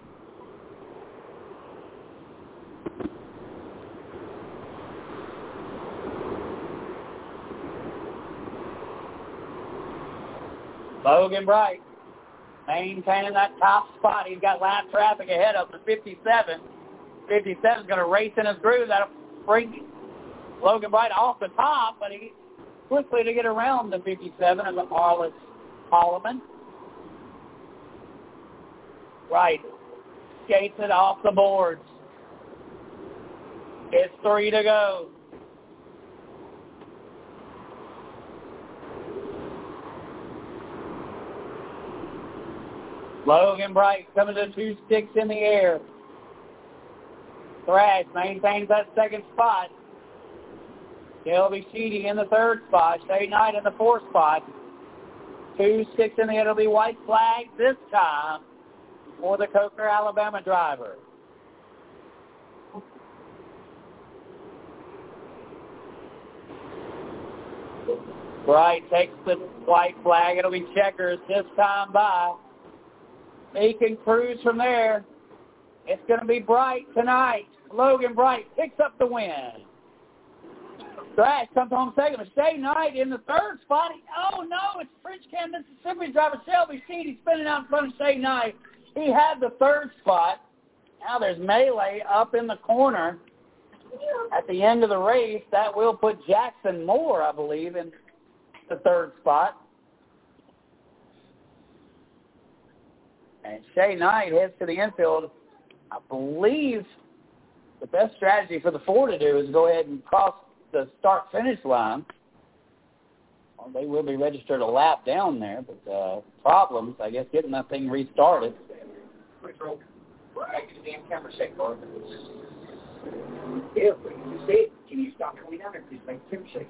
Speaker 2: Logan Bright maintaining that top spot. He's got lap traffic ahead of the fifty-seven. fifty-seven is going to race in his groove. That'll bring Logan Bright off the top, but he quickly to get around the fifty-seven of the Marlis Holloman. Right. Skates it off the boards. It's three to go. Logan Bright coming to two sticks in the air. Thrash maintains that second spot. Shelby Sheedy in the third spot. Shay Knight in the fourth spot. Two sticks in the air. It'll be white flag this time for the Coker, Alabama driver. Bright takes the white flag. It'll be checkers this time by. He can cruise from there. It's going to be Bright tonight. Logan Bright picks up the win. Thrash comes home second. Shay Knight in the third spot. Oh, no, it's Frenchtown, Mississippi driver Shelby Sheedy spinning out in front of Shay Knight. He had the third spot. Now there's melee up in the corner at the end of the race. That will put Jackson Moore, I believe, in the third spot. And Shay Knight heads to the infield. I believe the best strategy for the four to do is go ahead and cross the start-finish line. Well, they will be registered a lap down there, but uh, problems, I guess, getting that thing restarted.
Speaker 6: Make the damn camera shake, Lord. Yeah, but you see it. Can you stop coming down there, please? Make the camera shake.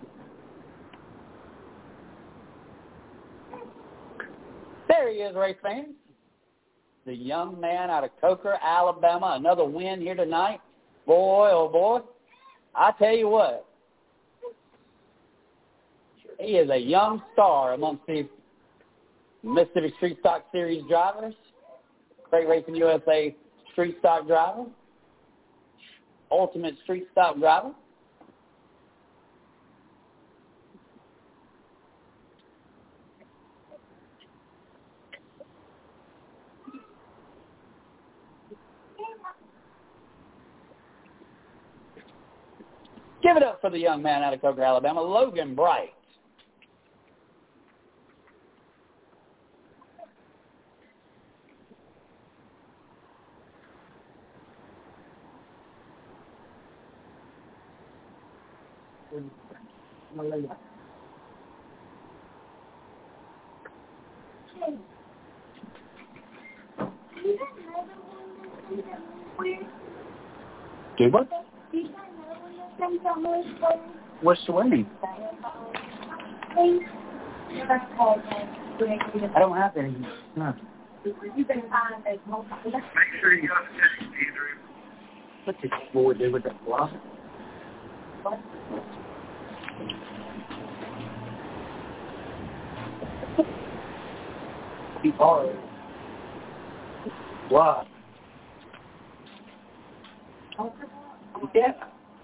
Speaker 2: There he is, race fans. The young man out of Coker, Alabama. Another win here tonight. Boy, oh boy. I tell you what. He is a young star amongst the Mississippi Street Stock Series drivers. Crate Racing U S A Street Stock driver. Ultimate Street Stock driver. Give it up for the young man out of Coker, Alabama, Logan Bright. Do what? What's the winning? I don't have any. No.
Speaker 3: Make sure you got the text, Andrew.
Speaker 2: What's this boy do with that block? What? He borrowed. What? Yeah.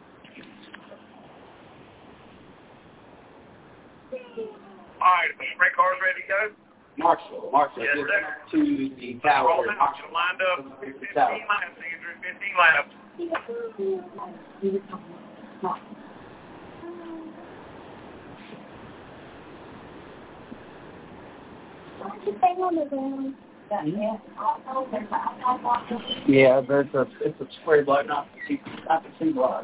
Speaker 3: All right, the sprint car's ready to go?
Speaker 2: Marshall, Marshall,
Speaker 3: Yes,
Speaker 2: get
Speaker 3: sir.
Speaker 2: to the tower.
Speaker 3: Rolling, lined up, fifteen laps, Andrew, fifteen laps.
Speaker 2: Yeah, there's a it's a square block, not the not the C block.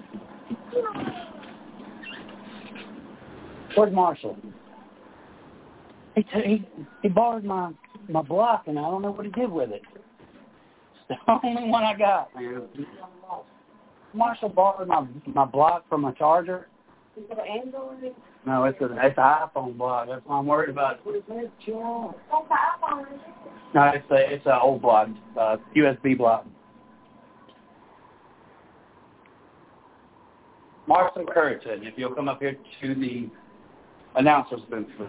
Speaker 2: Where's Marshall? He, t- he he borrowed my my block, and I don't know what he did with it. It's the only one I got, man. Marshall borrowed my my block from a charger.
Speaker 5: Is it an Android?
Speaker 2: No, it's a it's an iPhone block. That's what I'm worried about.
Speaker 5: What is that, John? That's the iPhone.
Speaker 2: No, it's a it's an old block, uh, U S B block. Marshall Currington, if you'll come up here to the announcer's booth, please.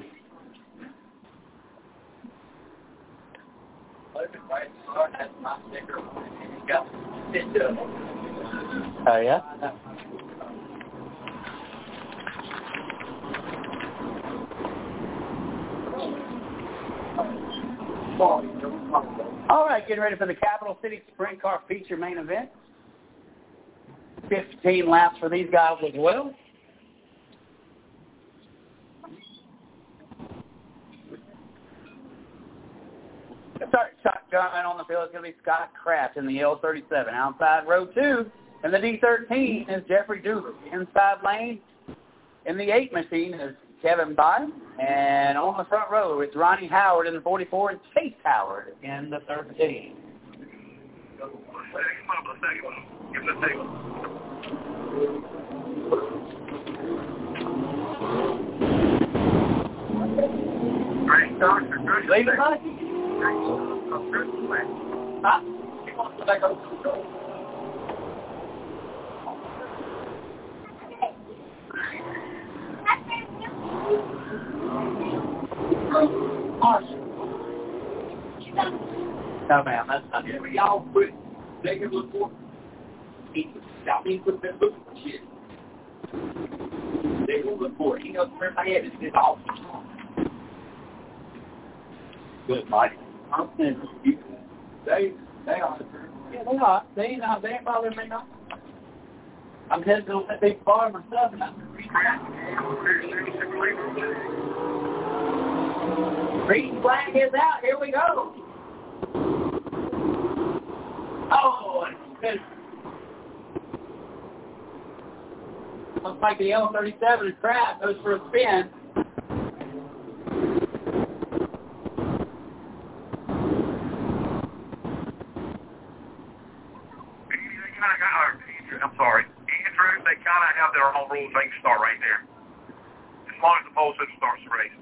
Speaker 2: Oh, yeah? All right, getting ready for the Capital City Sprint Car Feature main event. fifteen laps for these guys as well. Start shotgun on the field is going to be Scott Kraft in the L thirty-seven. Outside row two in the D thirteen is Jeffrey Dooley. Inside lane in the eight machine is Kevin Bynum. And on the front row it's Ronnie Howard in the forty-four and Chase Howard in the thirteen.
Speaker 3: Second one, the second one. Give him the second one. Great, doctor. Good.
Speaker 2: Leave it, bud. Huh? No, ma'am, that's not it.
Speaker 6: Y'all quit making look for it. Stop me with that look shit. They will look for it. He knows where my head is. It's all.
Speaker 2: Good, Mike.
Speaker 6: I'm saying, they, they are.
Speaker 2: Yeah, they are. They ain't not. They ain't bothering me no. I'm just gonna let they borrow my stuff and I'm gonna read it. Green flag is out. Here we go. Oh, good. Looks like the L thirty-seven is crashed. Goes for a spin.
Speaker 3: I'm sorry. Andrew, they kind of have their own rules. They can start right there. As long as the pole system starts the race.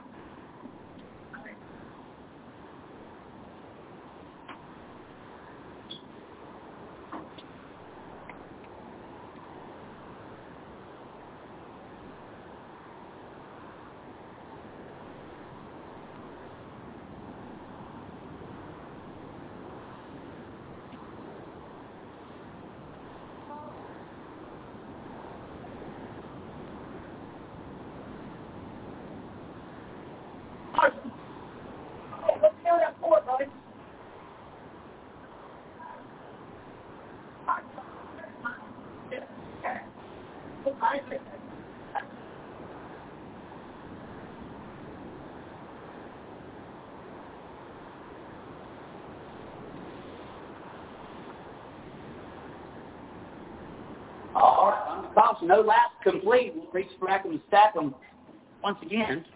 Speaker 2: All right, caution, no laps complete. We'll reach back and stack them once again.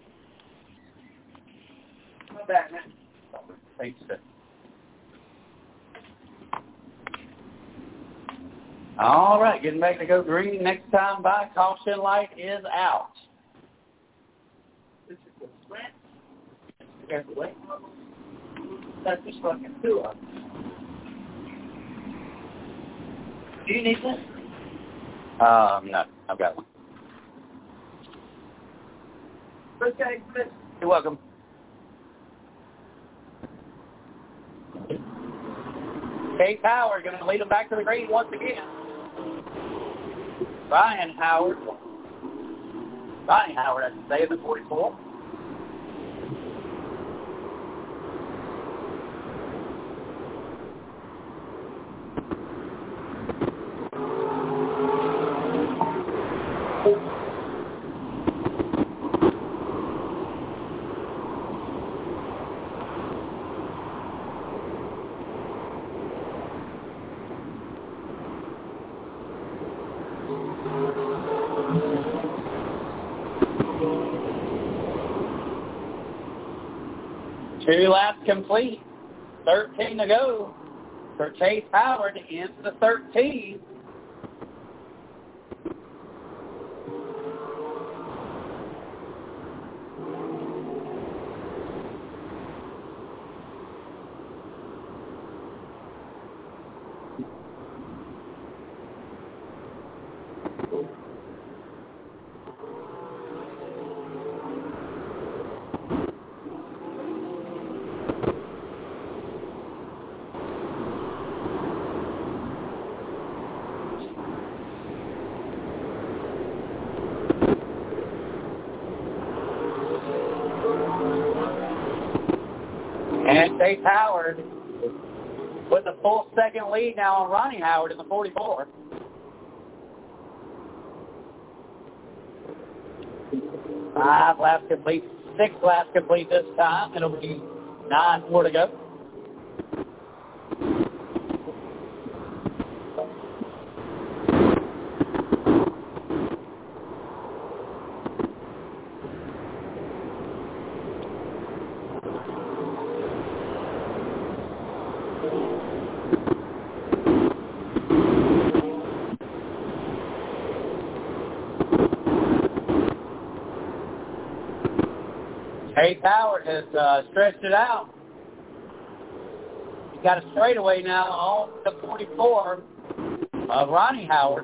Speaker 2: Not bad, man. Thanks, sir. All right, getting back to go green. Next time by, caution light is out. This is the slant. There's the way. That's just fucking two of them. Do you need this? Um, no, I've got one. Okay, Chris. You're welcome. Case Howard going to lead them back to the green once again. Ryan Howard. Ronnie Howard, I should say, in the forty-four. Two laps complete. thirteen to go for Chase Howard into the thirteen. And Chase Howard with a full second lead now on Ronnie Howard in the forty-four. Five laps complete, six laps complete this time. It'll be nine more to go. Chase Howard has uh, stretched it out. He's got a straightaway now on the forty-four of Ronnie Howard.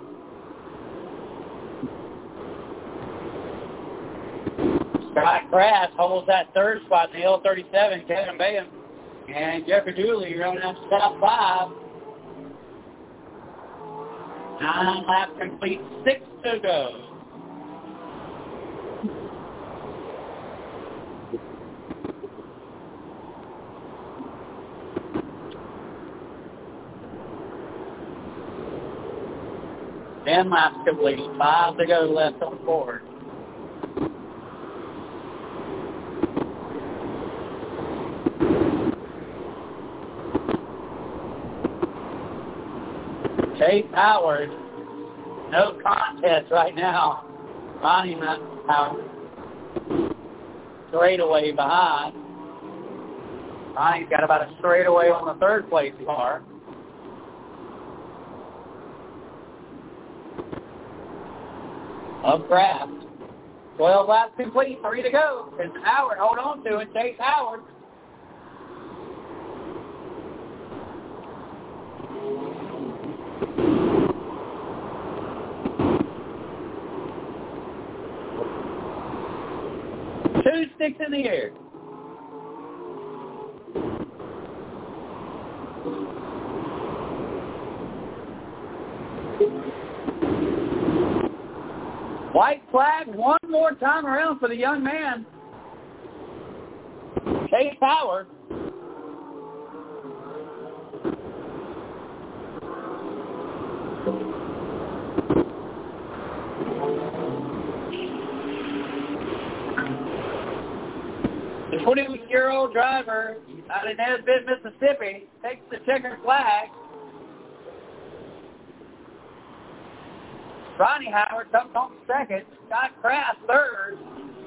Speaker 2: Scott Crass holds that third spot in the L thirty-seven, Kevin Bayham. And Jeffrey Dooley running up to top five. Nine laps complete, six to go. Ten laps complete, five to go left on board. Chase Howard, no contest right now. Ronnie Howard, straightaway behind. Ronnie's got about a straightaway on the third place car. Of Kraft. twelve laps complete, three to go. And Howard, hold on to it. Chase Howard. Two sticks in the air. White flag one more time around for the young man, Chase Howard. The twenty-year-old driver out of Nesbitt, Mississippi, takes the checkered flag. Ronnie Howard comes on second. Scott Kraft third.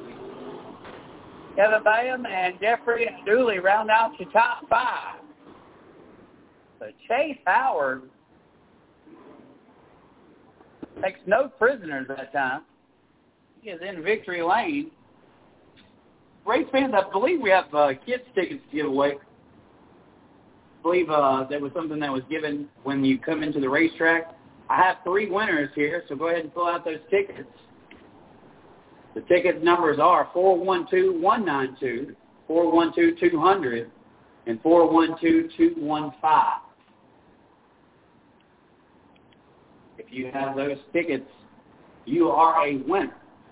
Speaker 2: Kevin Bayham and Jeffrey Dooley round out your top five. So Chase Howard takes no prisoners that time. He is in victory lane. Race fans, I believe we have uh, kids tickets to give away. I believe uh, there was something that was given when you come into the racetrack. I have three winners here, so go ahead and fill out those tickets. The ticket numbers are four one two, one nine two, four one two, two hundred, and four one two, two one five. If you have those tickets, you are a winner.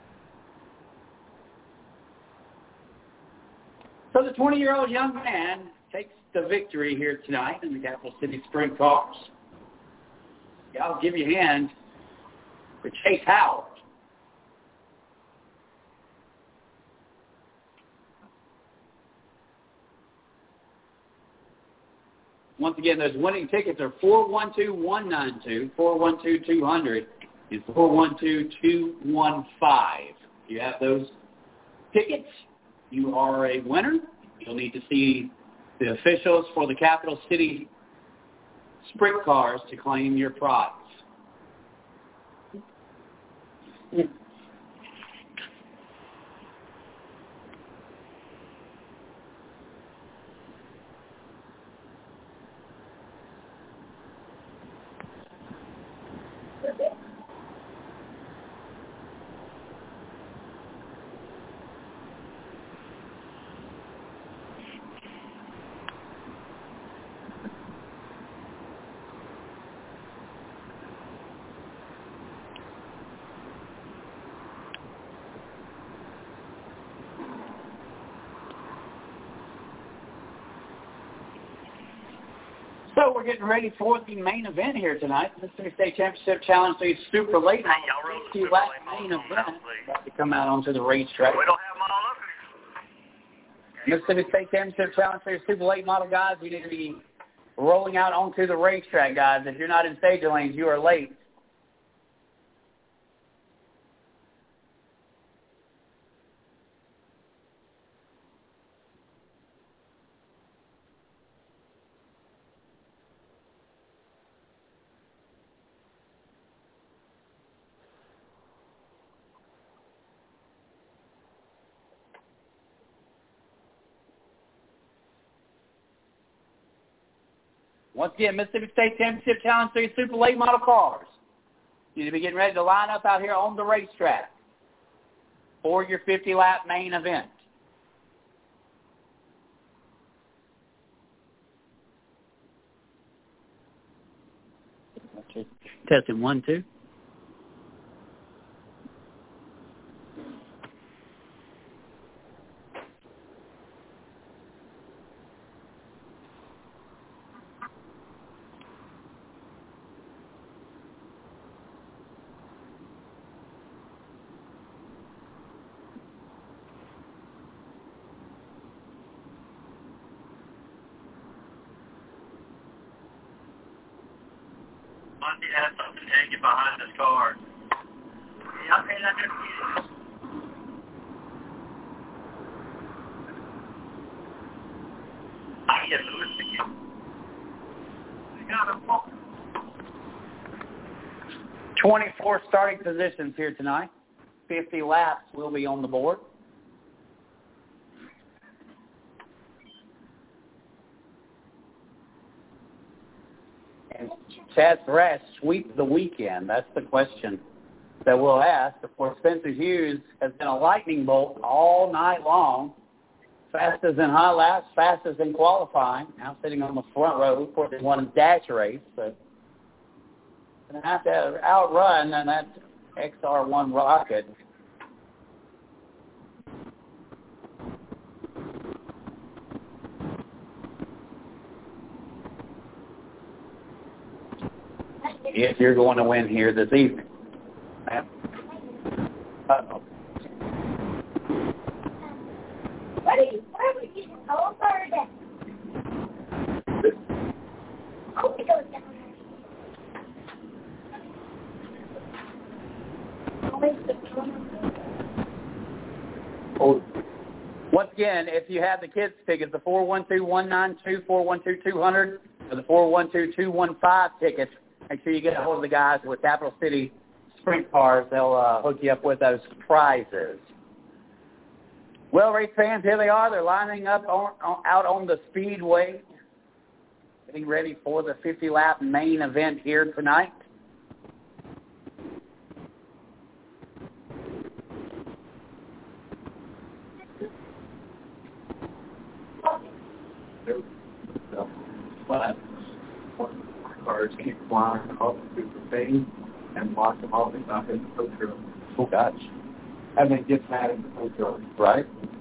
Speaker 2: So the twenty-year-old young man takes the victory here tonight in the Capital City Sprint Cars. I'll give you a hand for Chase Howard. Once again, those winning tickets are four one two, one nine two, four one two, two hundred, and four one two, two one five. If you have those tickets, you are a winner. You'll need to see the officials for the Capital City Sprint Cars to claim your prize. So we're getting ready for the main event here tonight. Mississippi State Championship Challenge Series Super Late.
Speaker 3: Hey, y'all roll the Super
Speaker 2: last
Speaker 3: Late
Speaker 2: main
Speaker 3: model
Speaker 2: event
Speaker 3: now, please.
Speaker 2: about to come out onto the racetrack.
Speaker 3: We don't have them all up here.
Speaker 2: Mississippi State Championship Challenge Series Super Late Model guys, you need to be rolling out onto the racetrack, guys. If you're not in stage lanes, you are late. Once again, Mississippi State Championship Challenge Series Super Late Model cars. You need to be getting ready to line up out here on the racetrack for your fifty-lap main event. Testing one, two.
Speaker 3: Monday card. Yeah, okay, I just get it. I get Lewis again. I got a phone.
Speaker 2: twenty-four starting positions here tonight. fifty laps will be on the board. And Chad Thrash sweep the weekend? That's the question that we'll ask. Of course, Spencer Hughes has been a lightning bolt all night long. Fastest in high laps, fastest in qualifying. Now sitting on the front row. Of course, they won a dash race, but going to have to outrun and that X R one rocket. If you're going to win here this evening. Uh-oh.
Speaker 5: Buddy, where are we getting all fired at? Oh, it goes down.
Speaker 2: Oh. Once again, if you have the kids' tickets, the four one two, one nine two, four one two, two hundred, or the four one two, two one five tickets, make sure you get a hold of the guys with Capital City Sprint Cars. They'll uh, hook you up with those prizes. Well, race fans, here they are. They're lining up on, on, out on the speedway, getting ready for the fifty-lap main event here tonight.
Speaker 4: But cars keep flying off through the thing and lock them all up in the coach room.
Speaker 2: Oh, gosh.
Speaker 4: And then gets mad in the coach room.
Speaker 2: Right?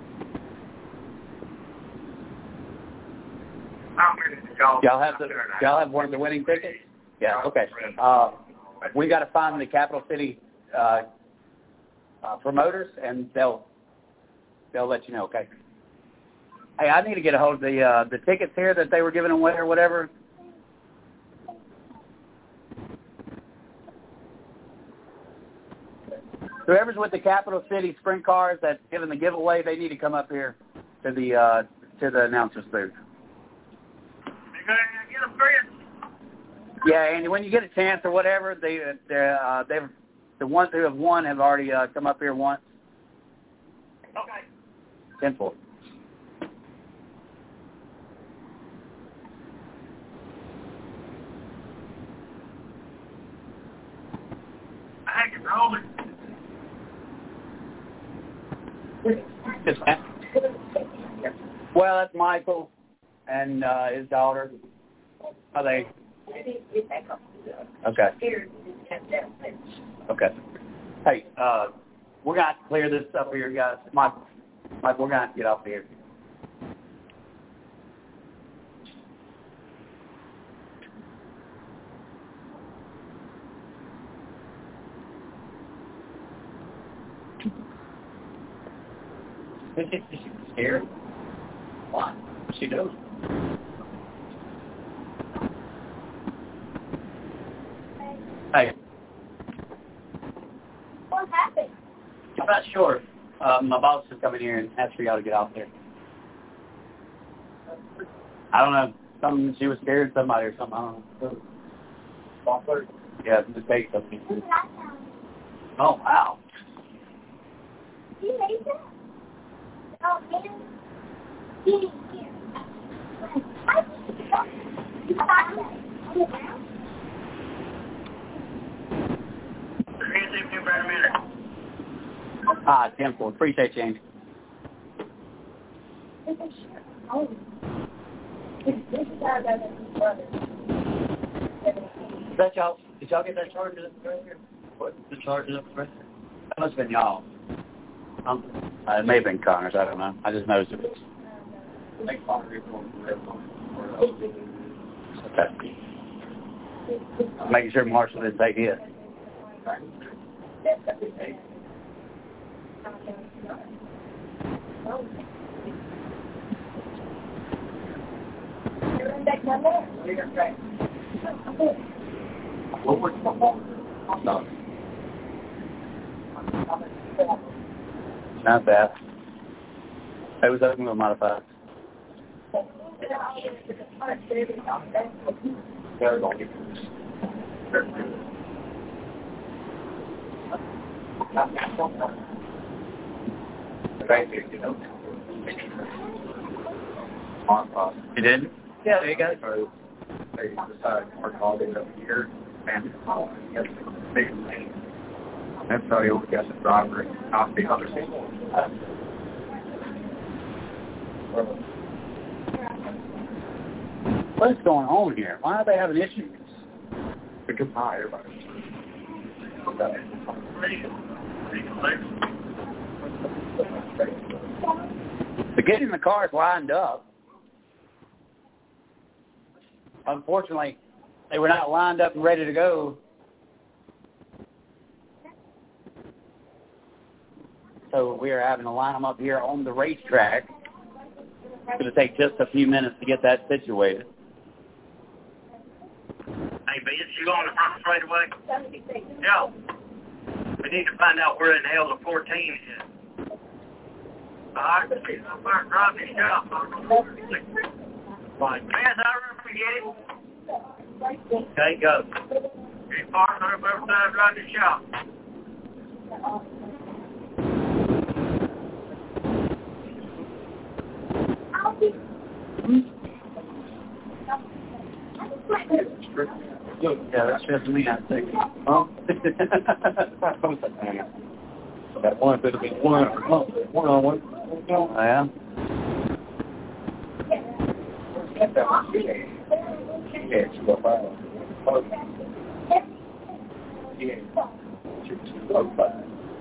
Speaker 2: Y'all have the y'all have one of the winning tickets? Yeah, okay. Uh, we got to find the Capital City uh, uh, promoters, and they'll they'll let you know. Okay. Hey, I need to get a hold of the uh, the tickets here that they were giving away or whatever. Whoever's with the Capital City Sprint Cars that's giving the giveaway, they need to come up here to the uh, to the announcer's booth.
Speaker 3: Get a friend.
Speaker 2: Yeah, and when you get a chance or whatever, they they uh, they've the ones who have won have already uh, come up here once.
Speaker 3: Okay.
Speaker 2: ten four.
Speaker 3: I can roll it.
Speaker 2: Yes, ma'am. Well, that's Michael and uh, his daughter. Are they? Okay. Okay. Hey, uh, we're going to have to clear this up here, guys. Mike, Mike, we're going to have to get off here. She's scared. Why? She knows. Hey.
Speaker 5: What happened?
Speaker 2: I'm not sure. Uh, my boss is coming here and asked for y'all to get out there. I don't know. Something, she was scared of somebody or something. I don't know. Yeah, mistake something. Oh, wow.
Speaker 5: You made that? Oh, man. He didn't care. I you thought that on the ground?
Speaker 2: Ah, Temple. Appreciate you, Amy.
Speaker 5: Oh. This is our brother.
Speaker 2: Is that y'all? Did y'all get that charger up right here? What? The charger up right there? That must have been y'all. Um, uh, it may have been Connors. I don't know. I just noticed it was. Okay. I'm making sure Marshall didn't take it.
Speaker 4: What was the
Speaker 2: Not bad. I was open with modified. You did? Yeah, there you go.
Speaker 4: They decided to work all day up here, and that's how he only got the driver and not the other people.
Speaker 2: What's going on here? Why are they having issues?
Speaker 4: Because not everybody.
Speaker 2: They're getting the cars lined up. Unfortunately, they were not lined up and ready to go. So we are having to line them up here on the racetrack. It's going to take just a few minutes to get that situated.
Speaker 3: Hey, Vince, you on the front straightaway? Yeah. We need to find out where in the hell the fourteen is. All right, let's see. I'm going to drive this shop. Like, Vince, I remember get it. Okay, go. Get parked on the other side, drive this shop.
Speaker 2: Yeah, that's just me, I think.
Speaker 4: Huh? That one could have been one, one on one.
Speaker 2: Oh, yeah?
Speaker 4: Yeah, she got five. Yeah, she got five.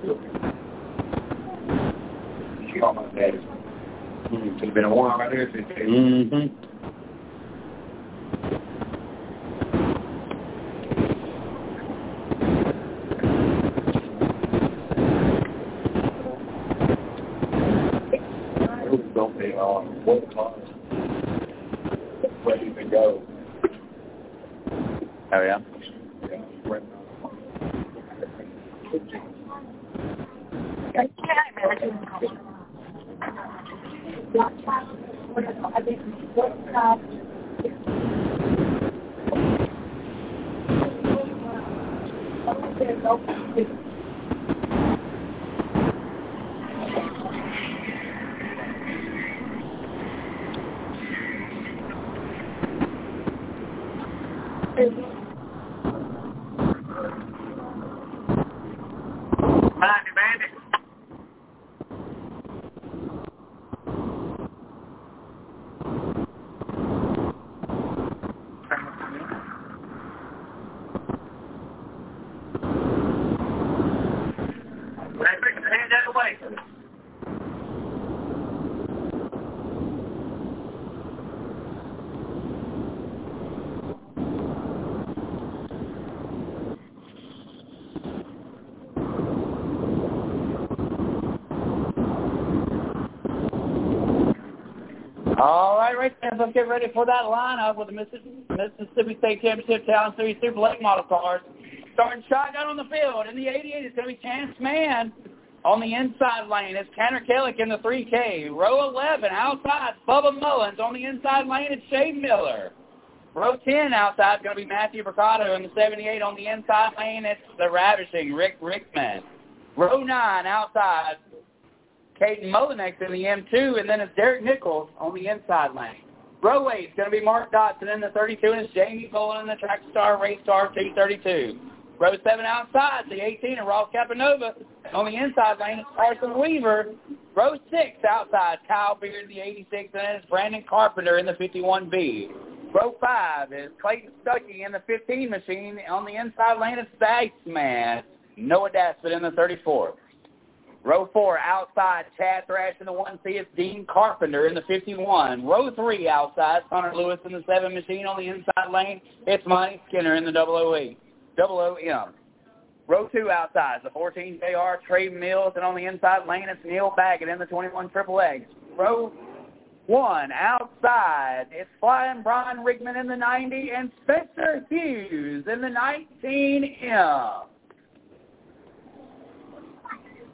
Speaker 4: She got my dad. Could have been a one right there.
Speaker 2: Mm-hmm.
Speaker 4: Don't be on one time. Ready to go.
Speaker 2: Oh, yeah?
Speaker 3: Mind you, Bandit. Hey, bring your hand that way.
Speaker 2: All right, right there. Let's get ready for that lineup with the Mississippi State Championship Talent Series Super Late Model cars. Starting shotgun on the field. In the eighty-eight, it's going to be Chance Mann. On the inside lane, it's Tanner Kellick in the three K. Row eleven, outside, Bubba Mullins. On the inside lane, it's Shane Miller. Row ten, outside, going to be Matthew Mercado in the seventy-eight. On the inside lane, it's the ravishing Rick Rickman. Row nine, outside, Caden Mullinex in the M two, and then it's Derek Nichols on the inside lane. Row eight is going to be Mark Dotson in the thirty-two, and it's Jamie Bolin in the Track Star Race Star two thirty-two. Row seven outside, the eighteen, and Ross Capanova. On the inside lane, it's Carson Weaver. Row six outside, Kyle Beard, the eighty-six, and then it's Brandon Carpenter in the fifty-one B. Row five is Clayton Stuckey in the fifteen machine. On the inside lane, it's the Iceman, Noah Daspit in the thirty-four. Row four, outside, Chad Thrash in the one C. It's Dean Carpenter in the fifty-one. Row three, outside, Connor Lewis in the seven machine. On the inside lane, it's Monty Skinner in the double oh eight. double O M. Row two, outside, the fourteen J R, Trey Mills. And on the inside lane, it's Neil Baggett in the twenty-one Triple X. Row one, outside, it's Flying Brian Rickman in the ninety. And Spencer Hughes in the nineteen M.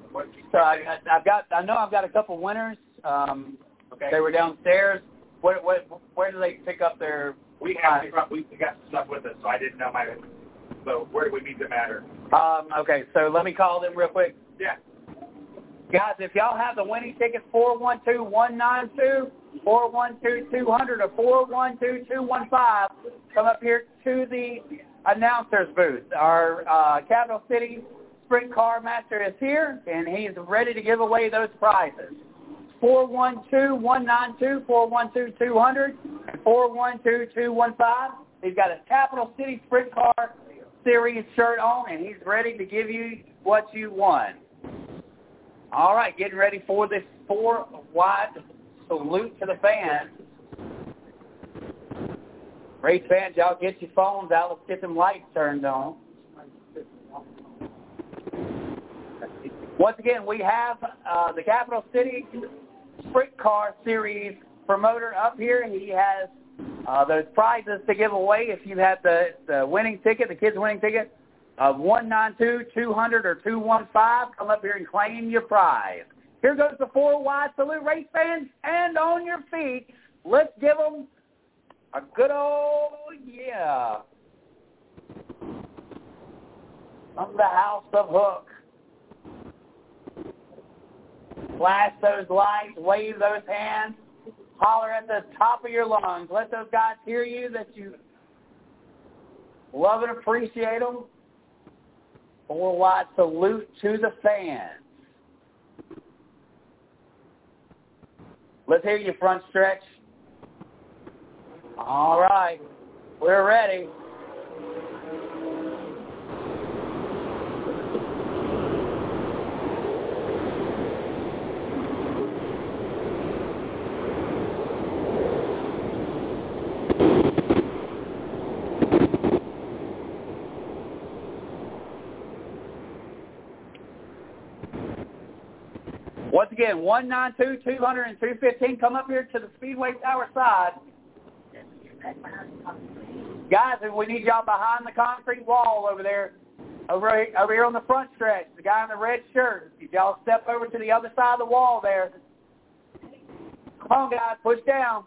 Speaker 6: What?
Speaker 2: So I got, I've got, I know I've got a couple winners. Um,
Speaker 6: Okay.
Speaker 2: They were downstairs. What, what, where do they pick up their?
Speaker 6: We have we got some stuff with us, so I didn't know my. So where do we meet them at? Or?
Speaker 2: Um, okay, so let me call them real quick.
Speaker 6: Yeah.
Speaker 2: Guys, if y'all have the winning tickets, four one two, one nine two, four one two, two hundred, or four one two, two one five, come up here to the announcer's booth. Our uh, Capital City Sprint Car Master is here, and he's ready to give away those prizes. four one two, one nine two, four one two, two hundred, and four one two, two one five. He's got a Capital City Sprint Car Series shirt on, and he's ready to give you what you won. All right, getting ready for this four-wide salute to the fans. Race fans, y'all get your phones out. Let's get them lights turned on. Once again, we have uh, the Capital City Sprint Car Series promoter up here. He has uh, those prizes to give away. If you have the, the winning ticket, the kids' winning ticket, of one nine two, two hundred, or two one five, come up here and claim your prize. Here goes the four-wide salute, race fans, and on your feet, let's give them a good old yeah. From the House of Hook. Flash those lights, wave those hands, holler at the top of your lungs. Let those guys hear you that you love and appreciate them. Four-wide salute to the fans. Let's hear you, front stretch. All right, we're ready. Once again, one nine two, two hundred, and two fifteen. Come up here to the Speedway Tower side. Guys, we need y'all behind the concrete wall over there, over, over here on the front stretch. The guy in the red shirt. If y'all step over to the other side of the wall there. Come on, guys, push down.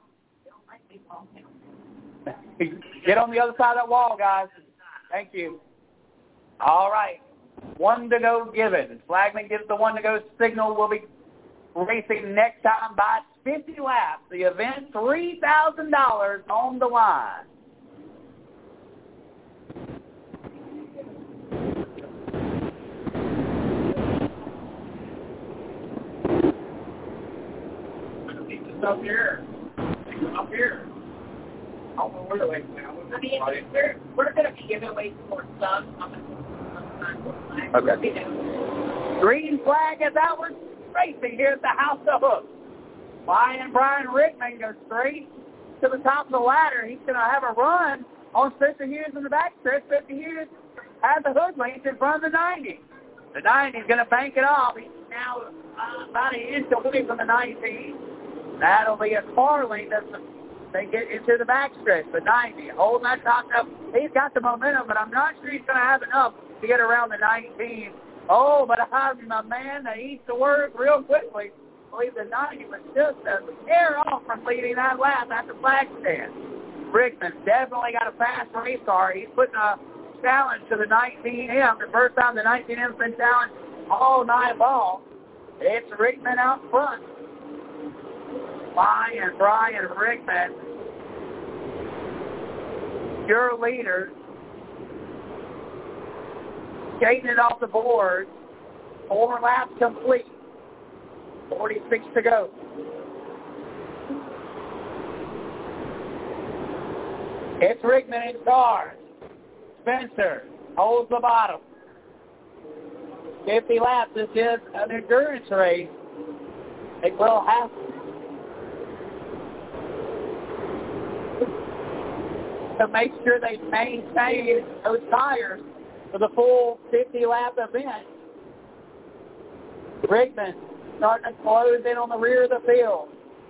Speaker 2: Get on the other side of that wall, guys. Thank you. All right. One to go given. Flagman gives the one to go signal. We'll be racing next time by fifty laps. The event, three thousand dollars on the line.
Speaker 6: Up here. Up here. I don't know where the lake now.
Speaker 5: I mean, we're, we're going to be giving away some more stuff on the
Speaker 2: Okay. Green flag is outward racing here at the House of Hook. Brian Brian Rickman goes straight to the top of the ladder. He's going to have a run on Spencer Hughes in the back stretch. Spencer Hughes has the hood linked in front of the ninety. The ninety is going to bank it off. He's now uh, about an inch away from the nineteen. That'll be a car link as they get into the back stretch. The ninety holding that top up. He's got the momentum, but I'm not sure he's going to have enough to get around the nineteen. Oh, but I'm a man that eats the word real quickly. I believe the ninety was just a hair off from leading that lap at the flag stand. Rickman definitely got a fast race car. He's putting a challenge to the nineteen M. The first time the nineteen M's been challenged all night long. It's Rickman out front. Brian Brian Rickman, your leader. Skating it off the board. Four laps complete. forty-six to go. It's Rickman in charge. Spencer holds the bottom. fifty laps. This is an endurance race. It will have to make sure they maintain those tires for the full fifty-lap event. Rickman starting to close in on the rear of the field.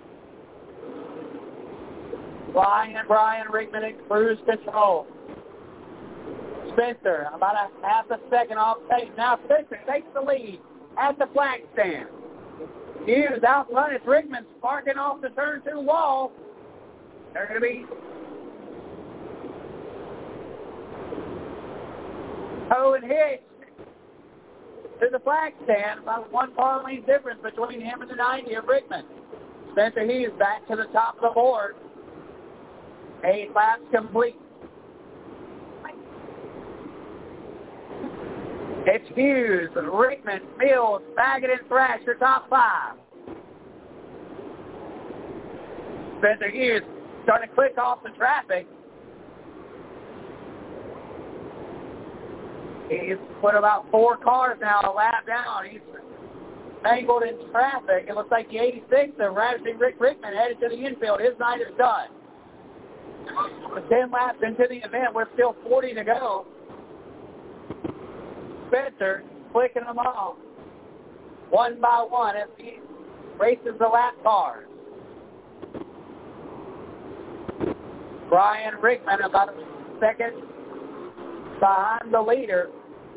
Speaker 2: Brian and Brian Rickman in cruise control. Spencer about a half a second off pace. Now Spencer takes the lead. at the flag stand. Hughes out front. It's Rickman sparking off the turn two wall. They're going to be Poe and Hicks to the flag stand. About one car length difference between him and the ninety of Rickman. Spencer Hughes back to the top of the board. Eight laps complete. It's Hughes, Rickman, Mills, Baggett, and Thrash, your top five. Spencer Hughes starting to click off the traffic. He's put about four cars now a lap down. He's mangled in traffic. It looks like the eighty-six of Ravishing Rick Rickman headed to the infield. His night is done. With ten laps into the event, we're still forty to go. Spencer clicking them off one by one as he races the lap cars. Brian Rickman about a second behind the leader.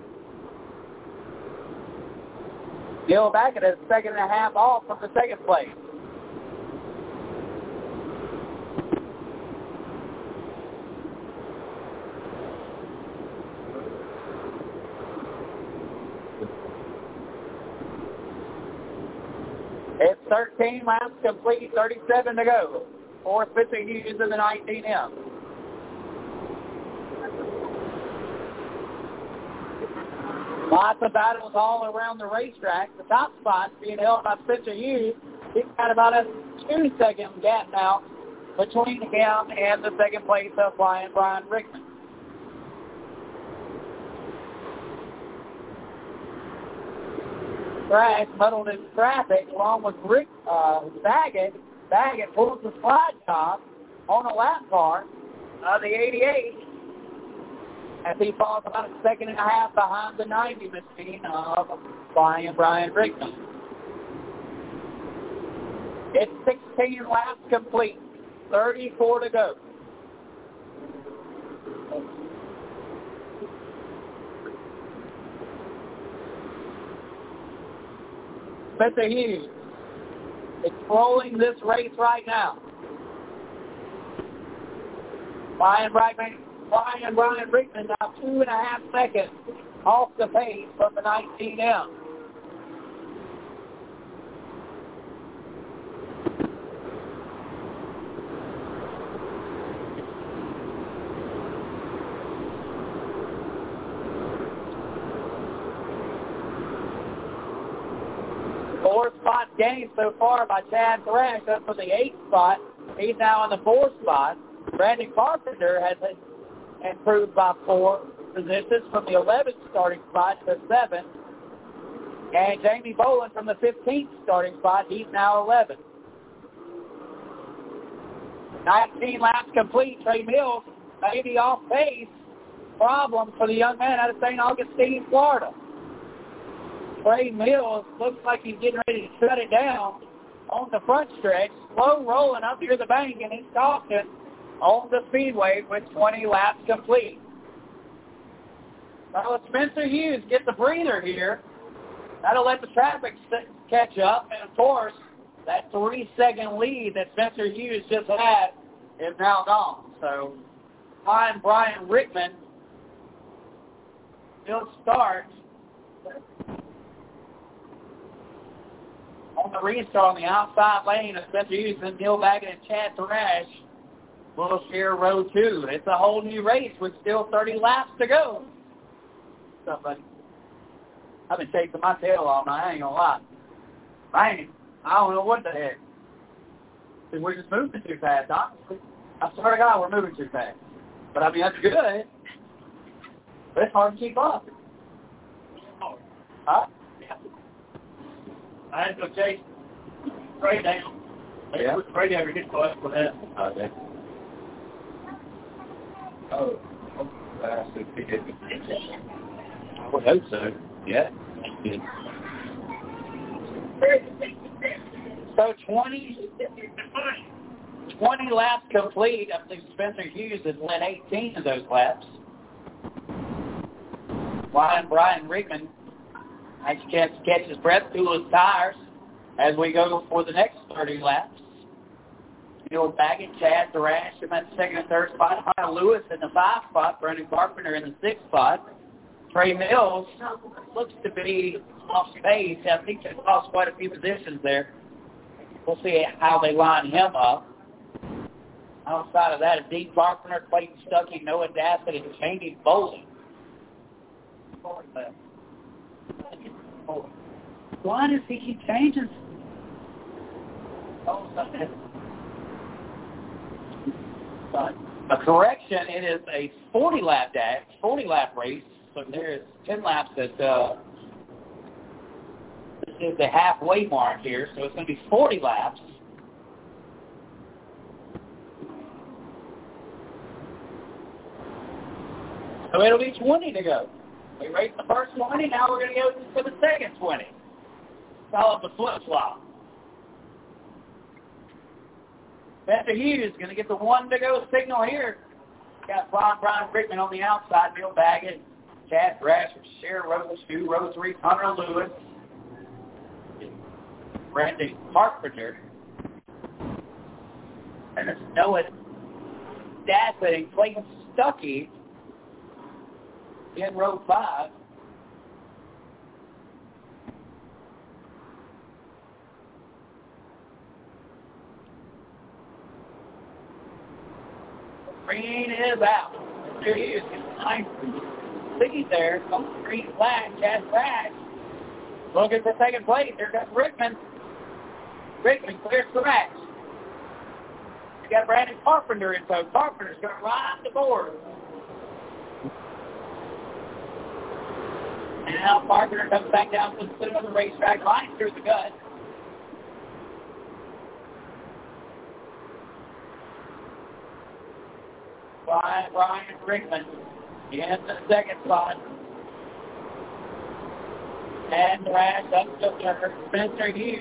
Speaker 2: Neil Baggett is a second and a half off from the second place. It's thirteen laps complete, thirty-seven to go. Fourth Spencer Hughes in the nineteen M. Lots of battles all around the racetrack. The top spot's being held by Spencer Hughes. He's got about a two-second gap now between him and the second place of Brian Brian Rickman. Thrash muddled in traffic along with Rick uh, Baggett. Baggett pulls the slide top on a lap car of the eighty-eight as he falls about a second and a half behind the ninety machine of Brian Brian Rickman. It's sixteen laps complete, thirty-four to go. Spencer Hughes is controlling this race right now. Brian Rickman, Brian Brian Rickman now two and a half seconds off the pace from the nineteen M. Four spot gained so far by Chad Thrash up for the eighth spot. He's now in the fourth spot. Brandon Carpenter has improved by four positions from the eleventh starting spot to seventh. And Jamie Boland from the fifteenth starting spot, he's now eleventh. nineteen laps complete. Trey Mills may be off pace. Problem for the young man out of Saint Augustine, Florida. Trey Mills looks like he's getting ready to shut it down on the front stretch. Slow rolling up near the bank, and he's talking on the speedway with twenty laps complete. Well, Spencer Hughes gets a breather here. That'll let the traffic catch up. And, of course, that three-second lead that Spencer Hughes just had is now gone. So, Brian Brian Rickman still starts on the restart on the outside lane of Spencer Hughes and Neil Baggett and Chad Thrash will share row two. It's a whole new race with still thirty laps to go. Somebody, I've been chasing my tail all night. I ain't gonna lie. I ain't. I don't know what the heck. We're just moving too fast, honestly. I swear to God, we're moving too fast. But I mean, that's good. But it's hard to keep up. Huh?
Speaker 3: I had to go chase Trey down. They
Speaker 2: Yeah.
Speaker 3: put Trey down his class for that.
Speaker 4: Okay. Oh, that's a ticket.
Speaker 2: I would hope so. Yeah. So twenty, twenty laps complete. I think Spencer Hughes has won eighteen of those laps. Brian Brian Rickman Nice chance to catch his breath, cool his tires as we go for the next thirty laps. Bill Baggett, Chad Thrash in that second and third spot. Hunter Lewis in the five spot. Brendan Carpenter in the sixth spot. Trey Mills looks to be off pace. I think they lost quite a few positions there. We'll see how they line him up. Outside of that, Dean Carpenter, Clayton Stuckey, Noah Dassett, and Jamie Bowling. Why does he keep changing? Oh, a correction, it is a forty-lap dash, forty-lap race. So there's ten laps at, uh, this is the halfway mark here, so it's going to be forty laps. So it'll be twenty to go. We raced the first twenty, now we're going to go for the second twenty. Call it the flip-flop. Spencer Hughes going to get the one to go signal here. Got Brian, Brian Brickman on the outside, Bill Baggett, Chad Brasher, Sharon Rose, two, Rose three, Hunter Lewis, Brandon Carpenter, and it's Noah Dassett and Clayton Stuckey in row five. Green is out. There he is. Nice lead there. Comes green flag. Chad Brash. Looking for second place. There comes Rickman. Rickman clears the match. You got Brandon Carpenter in tow. Carpenter's going to ride the board. And now Carpenter comes back down to the center of the racetrack. Line through the gut. Brian, Brian Rickman in the second spot. And Brash up to third. Spencer Hughes.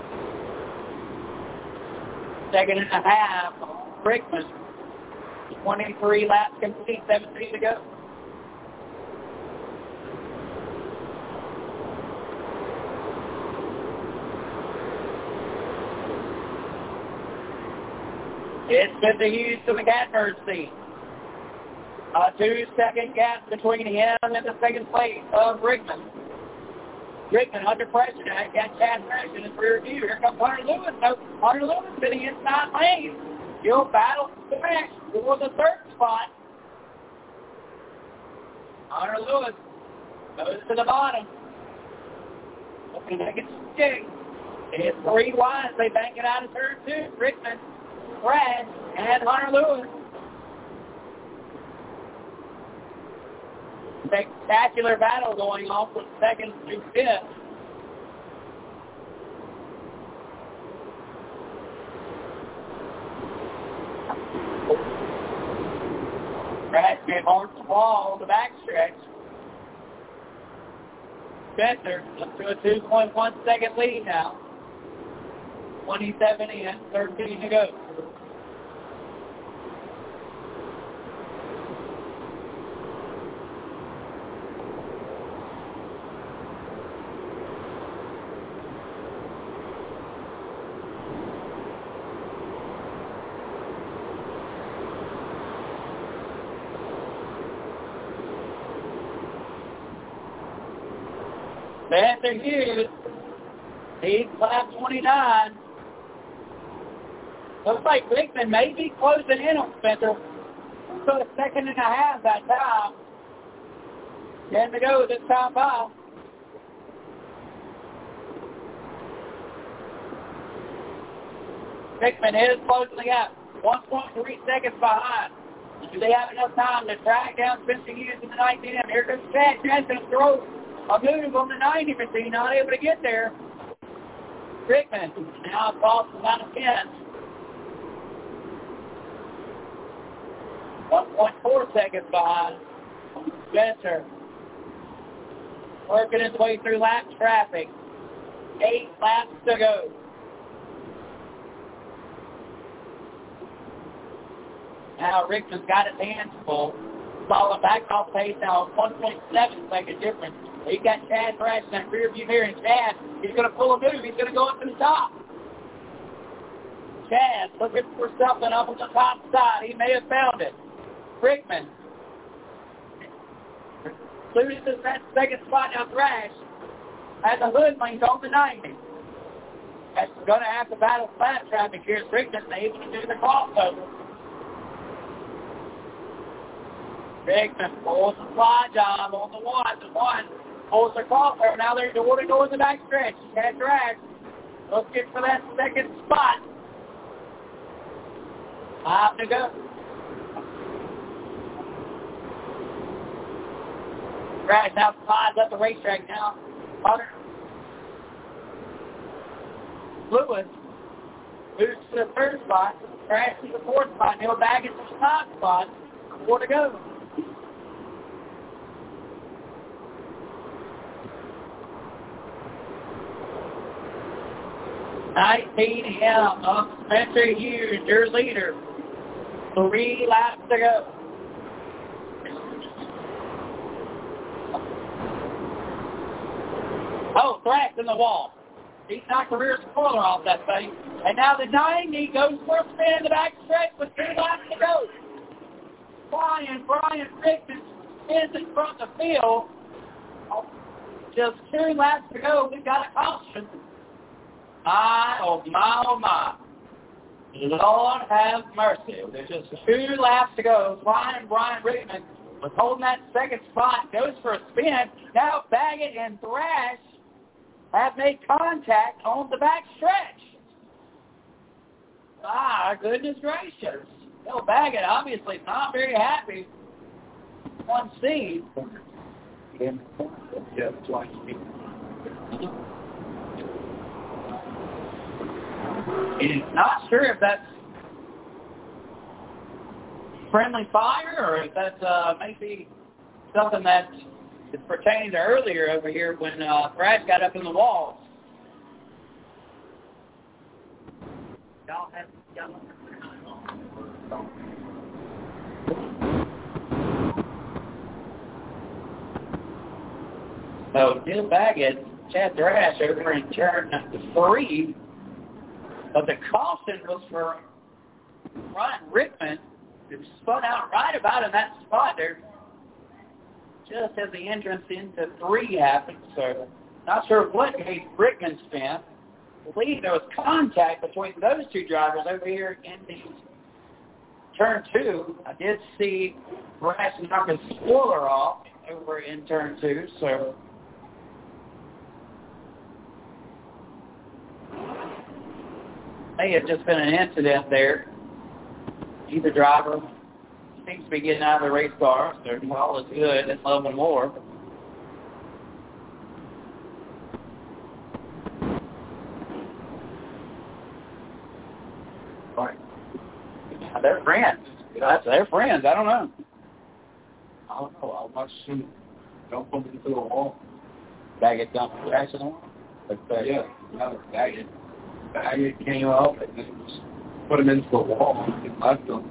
Speaker 2: Second and a half. Rickman. twenty-three laps complete, seventeen to go. It's Spencer Hughes to the catbird seat. A two-second gap between him and the second place of Rickman. Rickman under pressure. Now got Chad Thrash in his rear view. Here comes Hunter Lewis. No, Hunter Lewis to the inside lane. He'll battle Thrash for the third spot. Hunter Lewis goes to the bottom. Looking like it's stick. It's three wide. They bank it out of turn two. Rickman, Brad, and Hunter Lewis. Spectacular battle going on from second to fifth. Brad came on the ball on the backstretch. Spencer up to a two point one second lead now. twenty-seven in, thirteen to go. Spencer Hughes, he's lap twenty-nine. Looks like Rickman may be closing in on Spencer. So a second and a half that time. Ten to go this time by. Rickman is closing the gap. one point three seconds behind. Do they have enough time to track down Spencer Hughes in the nineteen M? Here comes Chad. Chad's going to throw a move on the ninety machine. Not able to get there. Rickman now across the line of ten. one point four seconds behind. Spencer working his way through lap traffic. Eight laps to go. Now Rickman's got his hands full. falling back off pace now, one point seven second difference. He got Chad Thrash in that rear view mirror, and Chad, he's going to pull a move. He's going to go up to the top. Chad looking for something up on the top side. He may have found it. Rickman loses that second spot now. Thrash has a hood link on the ninety. That's going to have to battle flat traffic here. Rickman able to do the crossover. Rickman pulls the fly job on the one. The one pulls the crossover. Now they're door to door in the back stretch. Chad Thrash looking for that second spot. Five to go. Thrash now slides up the racetrack now. Hunter Lewis moves to the third spot. Thrash to the fourth spot. Neil Baggett to the top spot. Four to go. nineteen out of Spencer Hughes, your leader. Three laps to go. Oh, Thrash in the wall. He knocked the rear spoiler off that thing. And now the ninety goes for a spin in the back stretch with two laps to go. Brian, Brian Rickman spins in front of the field. Just two laps to go. We've got a caution. My, oh my, oh my. Lord have mercy. There's just two laps to go. Brian, Brian Rickman was holding that second spot. Goes for a spin. Now Baggett and Thrash have made contact on the back stretch. Ah, goodness gracious. Bill Baggett obviously not very happy. One seed.
Speaker 4: Yeah, that's why he
Speaker 2: He's not sure if that's friendly fire or if that's uh, maybe something that is pertaining to earlier over here when uh, Thrash got up in the walls. Y'all have y'all. So Bill Baggett, Chad Thrash over in turn three. But the caution was for Brian Rickman, who spun out right about in that spot there, just as the entrance into three happened. So not sure what made Rickman spin. I believe there was contact between those two drivers over here in the turn two. I did see Thrash knock a spoiler off over in turn two. So may have just been an incident there. Either driver seems to be getting out of the race car, so all is good. It's eleven more.
Speaker 4: Right.
Speaker 2: They're friends. That's they're friends. I don't know.
Speaker 4: I don't know. I'll watch him jump into the wall.
Speaker 2: Baggett dumped Thrash in the wall.
Speaker 4: But, uh, yeah, no, Baggett. Baggett came up and then just put him into the wall and left him.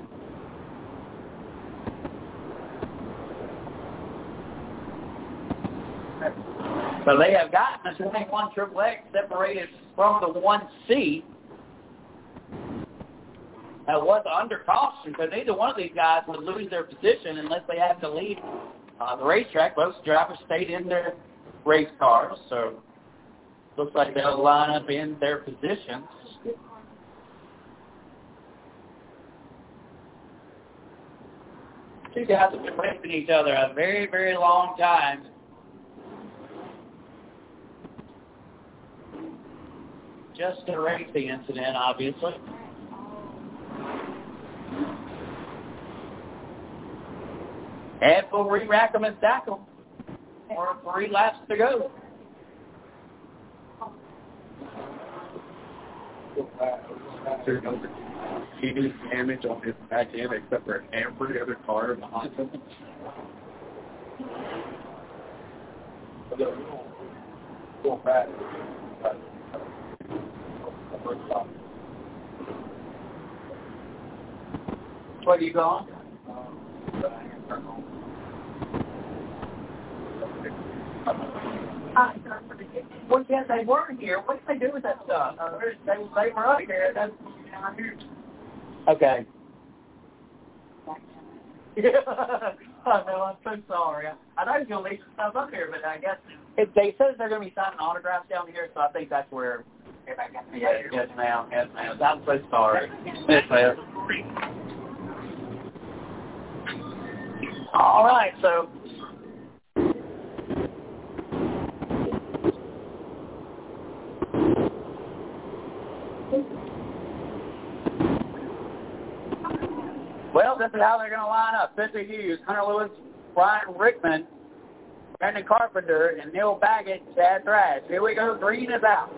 Speaker 2: So they have gotten the twenty-one Triple X separated from the one C. That was under caution because neither one of these guys would lose their position unless they had to leave uh, the racetrack. Both drivers stayed in their race cars, so looks like they'll line up in their positions. Two guys have been racing each other a very, very long time. Just a racing incident, obviously. And we'll re-rack them and stack them. Or three laps to go.
Speaker 4: Huge damage on his back end except for every other car behind him. Go back.
Speaker 2: Where are you going? Well, yes, they were here. What did they do with that stuff? Uh, they, they were up here. That's, okay. I know, I'm so sorry. I know you're going to leave some stuff up here, but I guess it, they said they're going to be signing autographs down here, so I think that's where. Yes, yes, ma'am. Yes, ma'am. I'm so sorry. Yes, ma'am. All right, so. Well, this is how they're going to line up. Spencer Hughes, Hunter Lewis, Brian Rickman, Brandon Carpenter, and Neil Baggett, Chad Thrash. Here we go. Green is out.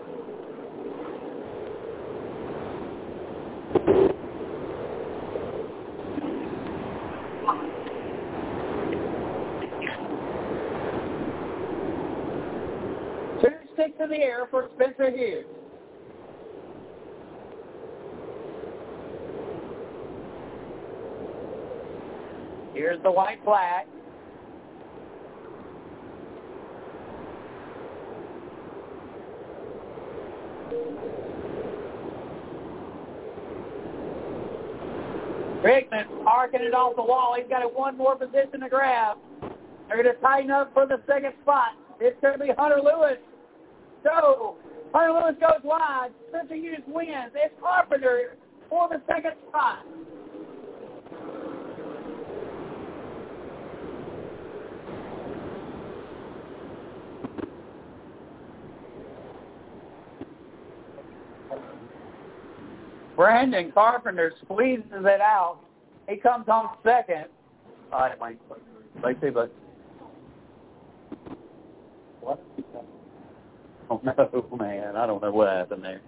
Speaker 2: Two sticks in the air for Spencer Hughes. Here's the white flag. Rickman arcing it off the wall. He's got a one more position to grab. They're going to tighten up for the second spot. It's going to be Hunter Lewis. So, Hunter Lewis goes wide. Spencer Hughes wins. It's Carpenter for the second spot. Brandon Carpenter squeezes it out. He comes home second. All right, Mike. Let's see, but what? Oh no, man! I don't know what happened there.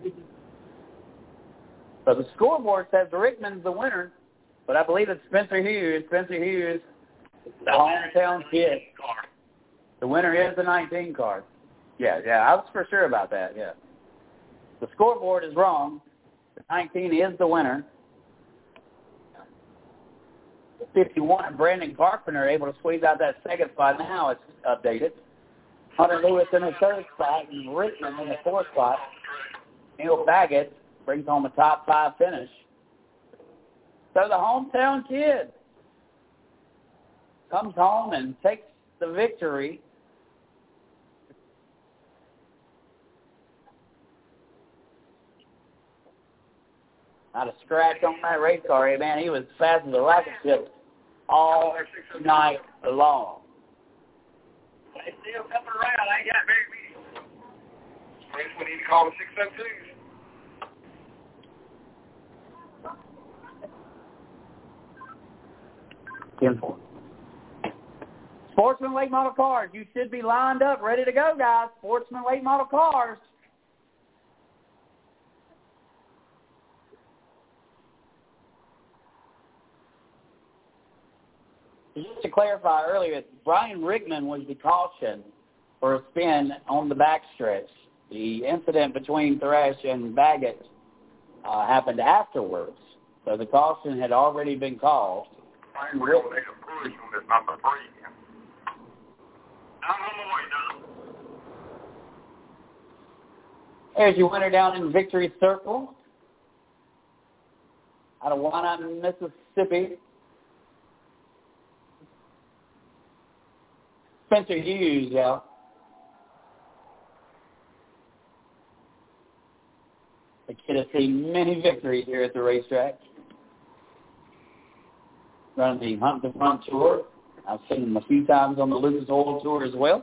Speaker 2: So the scoreboard says Rickman's the winner, but I believe it's Spencer Hughes. Spencer Hughes, the hometown kid. The winner is the nineteen card. Yeah, yeah, I was for sure about that. Yeah. The scoreboard is wrong. nineteen is the winner. fifty-one, Brandon Carpenter able to squeeze out that second spot. Now it's updated. Hunter Lewis in the third spot and Rickman in the fourth spot. Neil Baggett brings home a top five finish. So the hometown kid comes home and takes the victory. Not a scratch on that race car. Man, he was fast as a rocket ship all night long.
Speaker 3: They still coming around. I ain't got very many. Friends, we need to call the six oh twos.
Speaker 2: ten four. Sportsman late model cars. You should be lined up, ready to go, guys. Sportsman late model cars. Just to clarify earlier, Brian Rickman was the caution for a spin on the backstretch. The incident between Thrash and Baggett uh, happened afterwards, so the caution had already been called.
Speaker 3: Brian Rickman make a push on this number three. I'm on my way down.
Speaker 2: There's your winner down in Victory Circle out of Wyandotte, Mississippi. Spencer Hughes, yeah. The kid has seen many victories here at the racetrack. Running the Hunt the Front Tour. I've seen him a few times on the Lucas Oil Tour as well.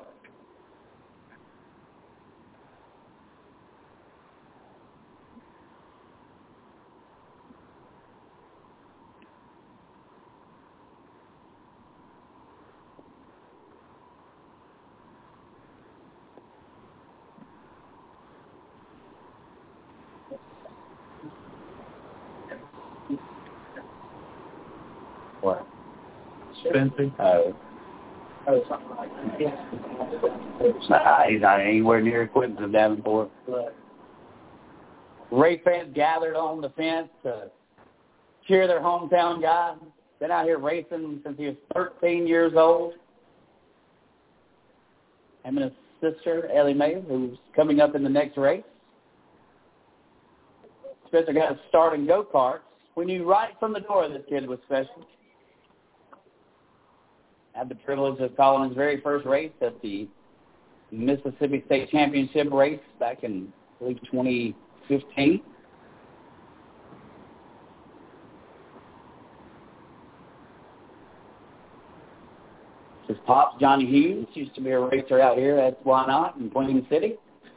Speaker 2: What?
Speaker 7: Spencer?
Speaker 2: Oh. Oh, something like that. Yeah. Nah, he's not anywhere near equipped to Davenport. Right. Race fans gathered on the fence to cheer their hometown guy. Been out here racing since he was thirteen years old. him and his sister, Ellie Mae, who's coming up in the next race. Spencer got a start in go-karts. We knew right from the door this kid was special. Had the privilege of calling his very first race at the Mississippi State Championship race back in, I believe, twenty fifteen. His pops, Johnny Hughes, used to be a racer out here at Why Not in Queen City.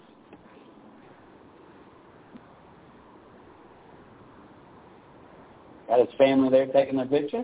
Speaker 2: Got his family there taking their picture.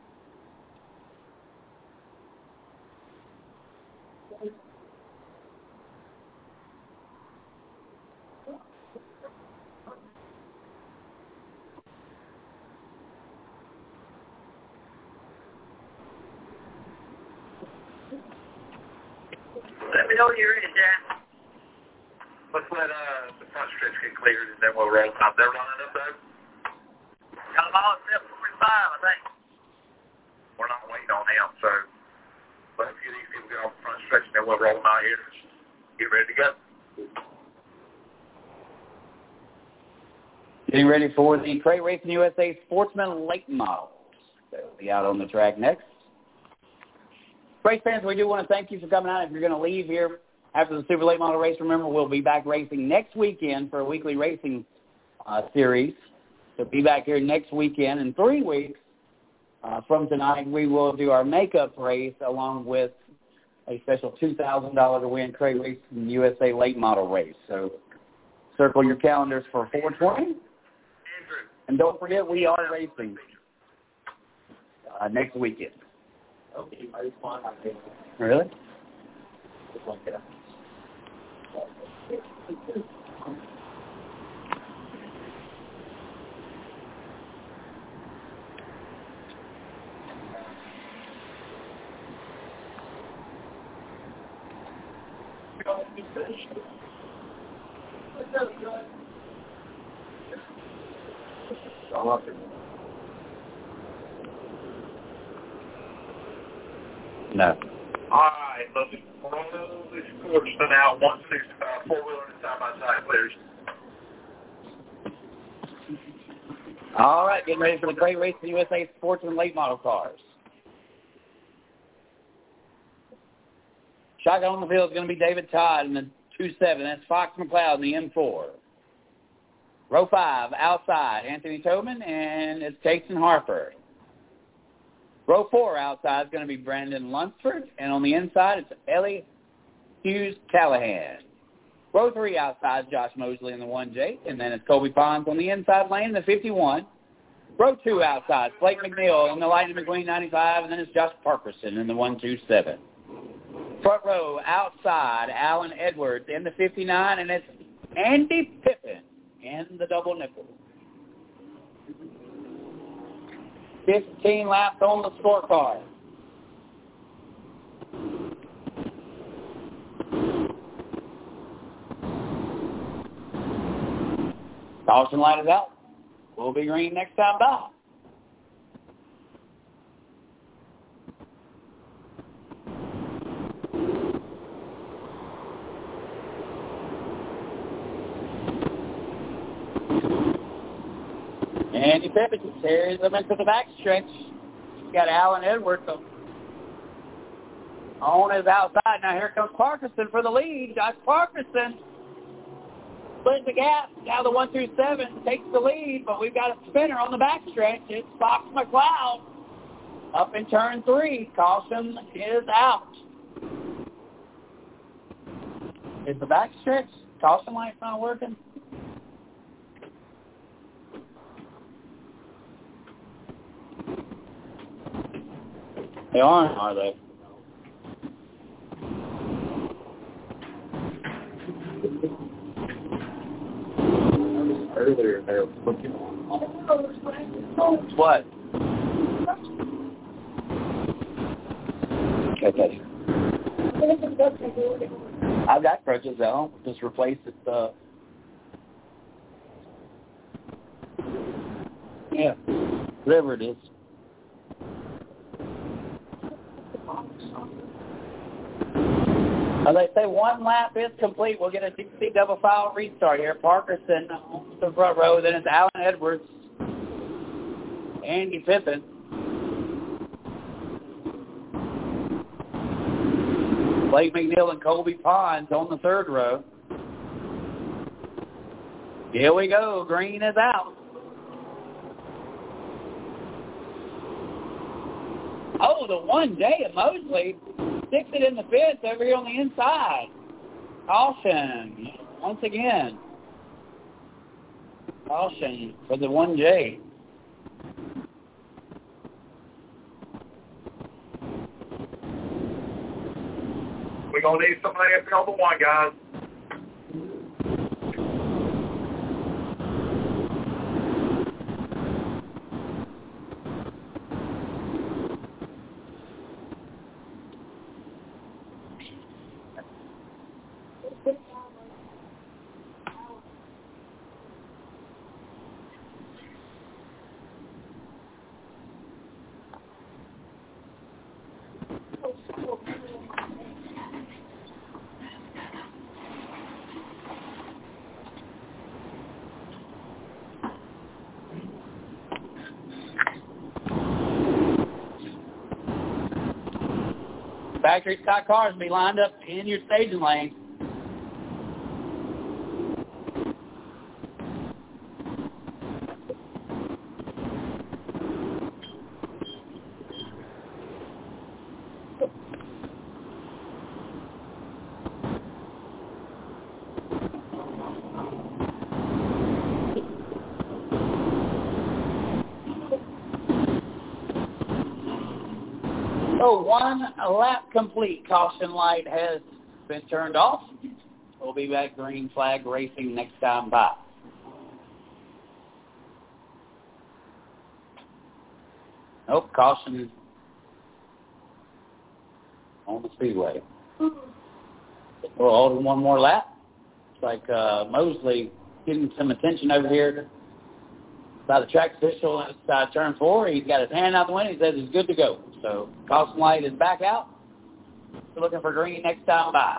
Speaker 3: Let me know when you're ready, Jack. Let's let uh, the front stretch get cleared, and then we'll roll out. They're running up, though? Got them all except forty-five, I think. We're not waiting on them, so let a few of these people get off the front stretch, and then we'll roll them out here. Get ready to go.
Speaker 2: Getting ready for the Crate Racing U S A Sportsman Late Models. They'll be out on the track next. Race fans, we do want to thank you for coming out. If you're going to leave here after the Super Late Model race, remember we'll be back racing next weekend for a weekly racing uh, series. So be back here next weekend. In three weeks uh, from tonight, we will do our makeup race along with a special two thousand dollars to win Crate Racing U S A Late Model race. So circle your calendars for four twenty. And don't forget, we are racing uh, next weekend.
Speaker 4: Okay, I just want to
Speaker 2: Really?
Speaker 4: just want to get up. I'm up there.
Speaker 2: No.
Speaker 3: All right, let's roll this course for now. one sixty-five, four-wheeler and side-by-side clears.
Speaker 2: All right, getting ready for the Crate Racing U S A Sportsman Late Model cars. Shotgun on the field is going to be David Todd in the two seven. That's Fox McLeod in the M four. Row five, outside, Anthony Tobin, and it's Jason Harper. Row four outside is going to be Brandon Lunsford, and on the inside it's Ellie Hughes Callahan. Row three outside, Josh Mosley in the one J, and then it's Colby Pons on the inside lane in the fifty-one. Row two outside, Blake McNeil in the Lightning McQueen ninety-five, and then it's Josh Parkerson in the one two seven. Front row outside, Alan Edwards in the fifty-nine, and it's Andy Pippin in the double nickel. fifteen laps on the scorecard. Caution light is out. We'll be green next time by. Andy Pippin carries them into the backstretch. He's got Alan Edwards on his outside. Now here comes Parkinson for the lead. Josh Parkinson splits the gap. Now the one through seven takes the lead, but we've got a spinner on the backstretch. It's Fox McLeod up in turn three. Caution is out. Is the backstretch? Caution light's not working? They aren't, are they?
Speaker 4: Earlier they were looking.
Speaker 2: What? Okay. I've got crutches though. Just replace it. Uh... Yeah. Whatever it is. As I say, one lap is complete. We'll get a sixty double file restart here. Parkerson on the front row. Then it's Alan Edwards, Andy Pippin. Blake McNeil and Colby Pons on the third row. Here we go. Green is out. Oh, the one J at Mosley sticks it in the fence over here on the inside. Caution once again. Caution for the one J.
Speaker 3: We're going to need somebody up here on the one, guys.
Speaker 2: Factory stock cars be lined up in your staging lane. So one lap complete. Caution light has been turned off. We'll be back green flag racing next time by. Nope, caution on the speedway. We'll hold one more lap. It's like uh, Mosley getting some attention over here by the track official inside turn four. He's got his hand out the window. He says he's good to go. So caution light is back out. We're looking for green next time by.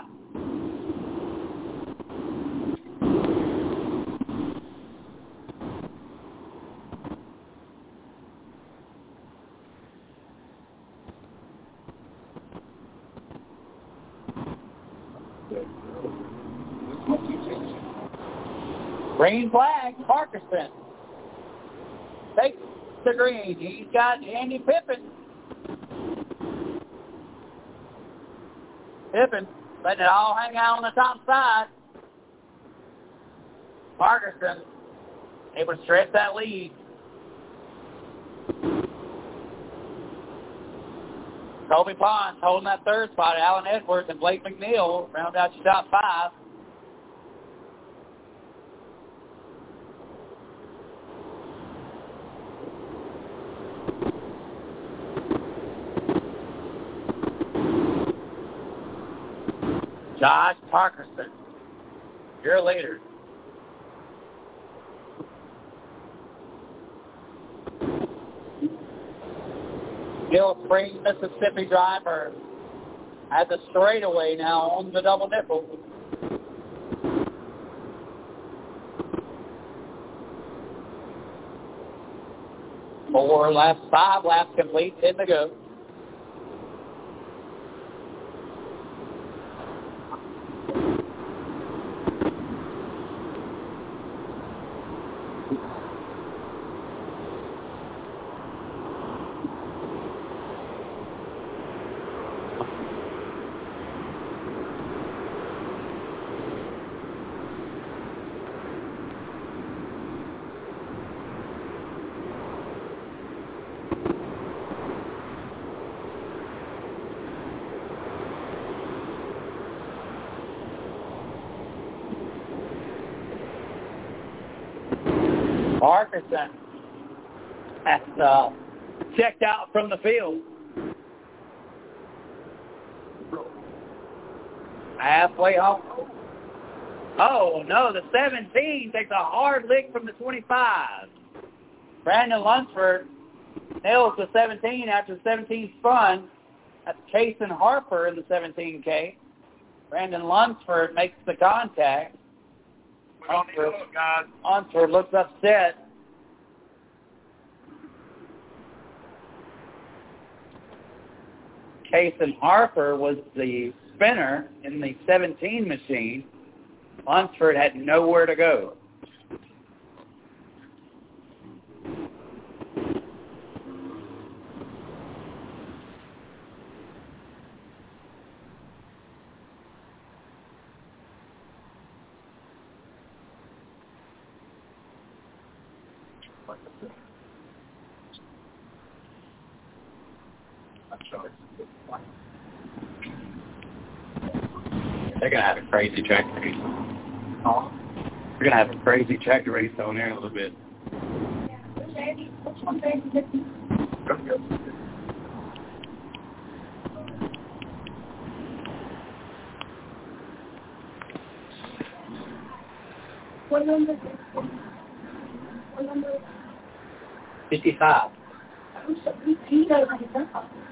Speaker 2: Green flag, Parkerson takes the green. He's got Andy Pippin. Pippin letting it all hang out on the top side. Parkerson able to stretch that lead. Colby Pons holding that third spot. Alan Edwards and Blake McNeil round out your top five. Josh Parkerson, your leader. Gill Springs, Mississippi driver at the straightaway now on the double nickel. Four laps, five laps complete, in the go. Parkerson has uh, checked out from the field. Halfway home. Oh, no, the seventeen takes a hard lick from the twenty-five. Brandon Lunsford nails the seventeen after the seventeen spun. That's Kason Harper in the seventeen K. Brandon Lunsford makes the contact.
Speaker 3: We don't need to look, guys.
Speaker 2: Lunsford looks upset. Kason Harper was the spinner in the seventeen machine. Lunsford had nowhere to go. They're going to have a crazy track race. Oh. We're going to have a crazy track race on there in a little bit.
Speaker 5: What number? What number?
Speaker 2: fifty-five.
Speaker 5: He knows how to jump.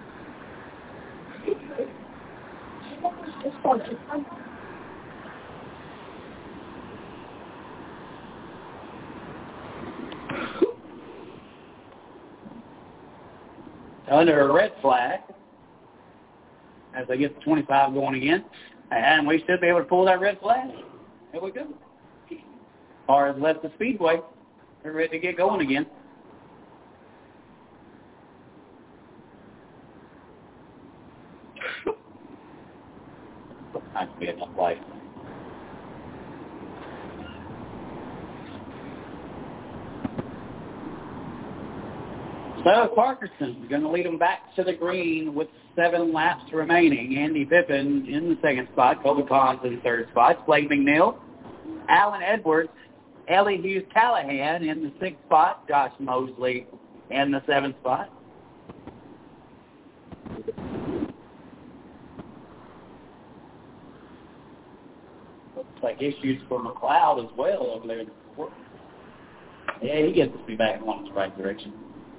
Speaker 2: Under a red flag, as they get the twenty-five going again, and we should be able to pull that red flag. Here we go. Cars left the speedway. They're ready to get going again. That could be enough light. So Parkerson is going to lead them back to the green with seven laps remaining. Andy Pippin in the second spot. Colby Pons in the third spot. Blake McNeil, Alan Edwards, Ellie Hughes Callahan in the sixth spot. Josh Mosley in the seventh spot. Looks like issues for McLeod as well over there. Yeah, he gets to be back going in the right direction.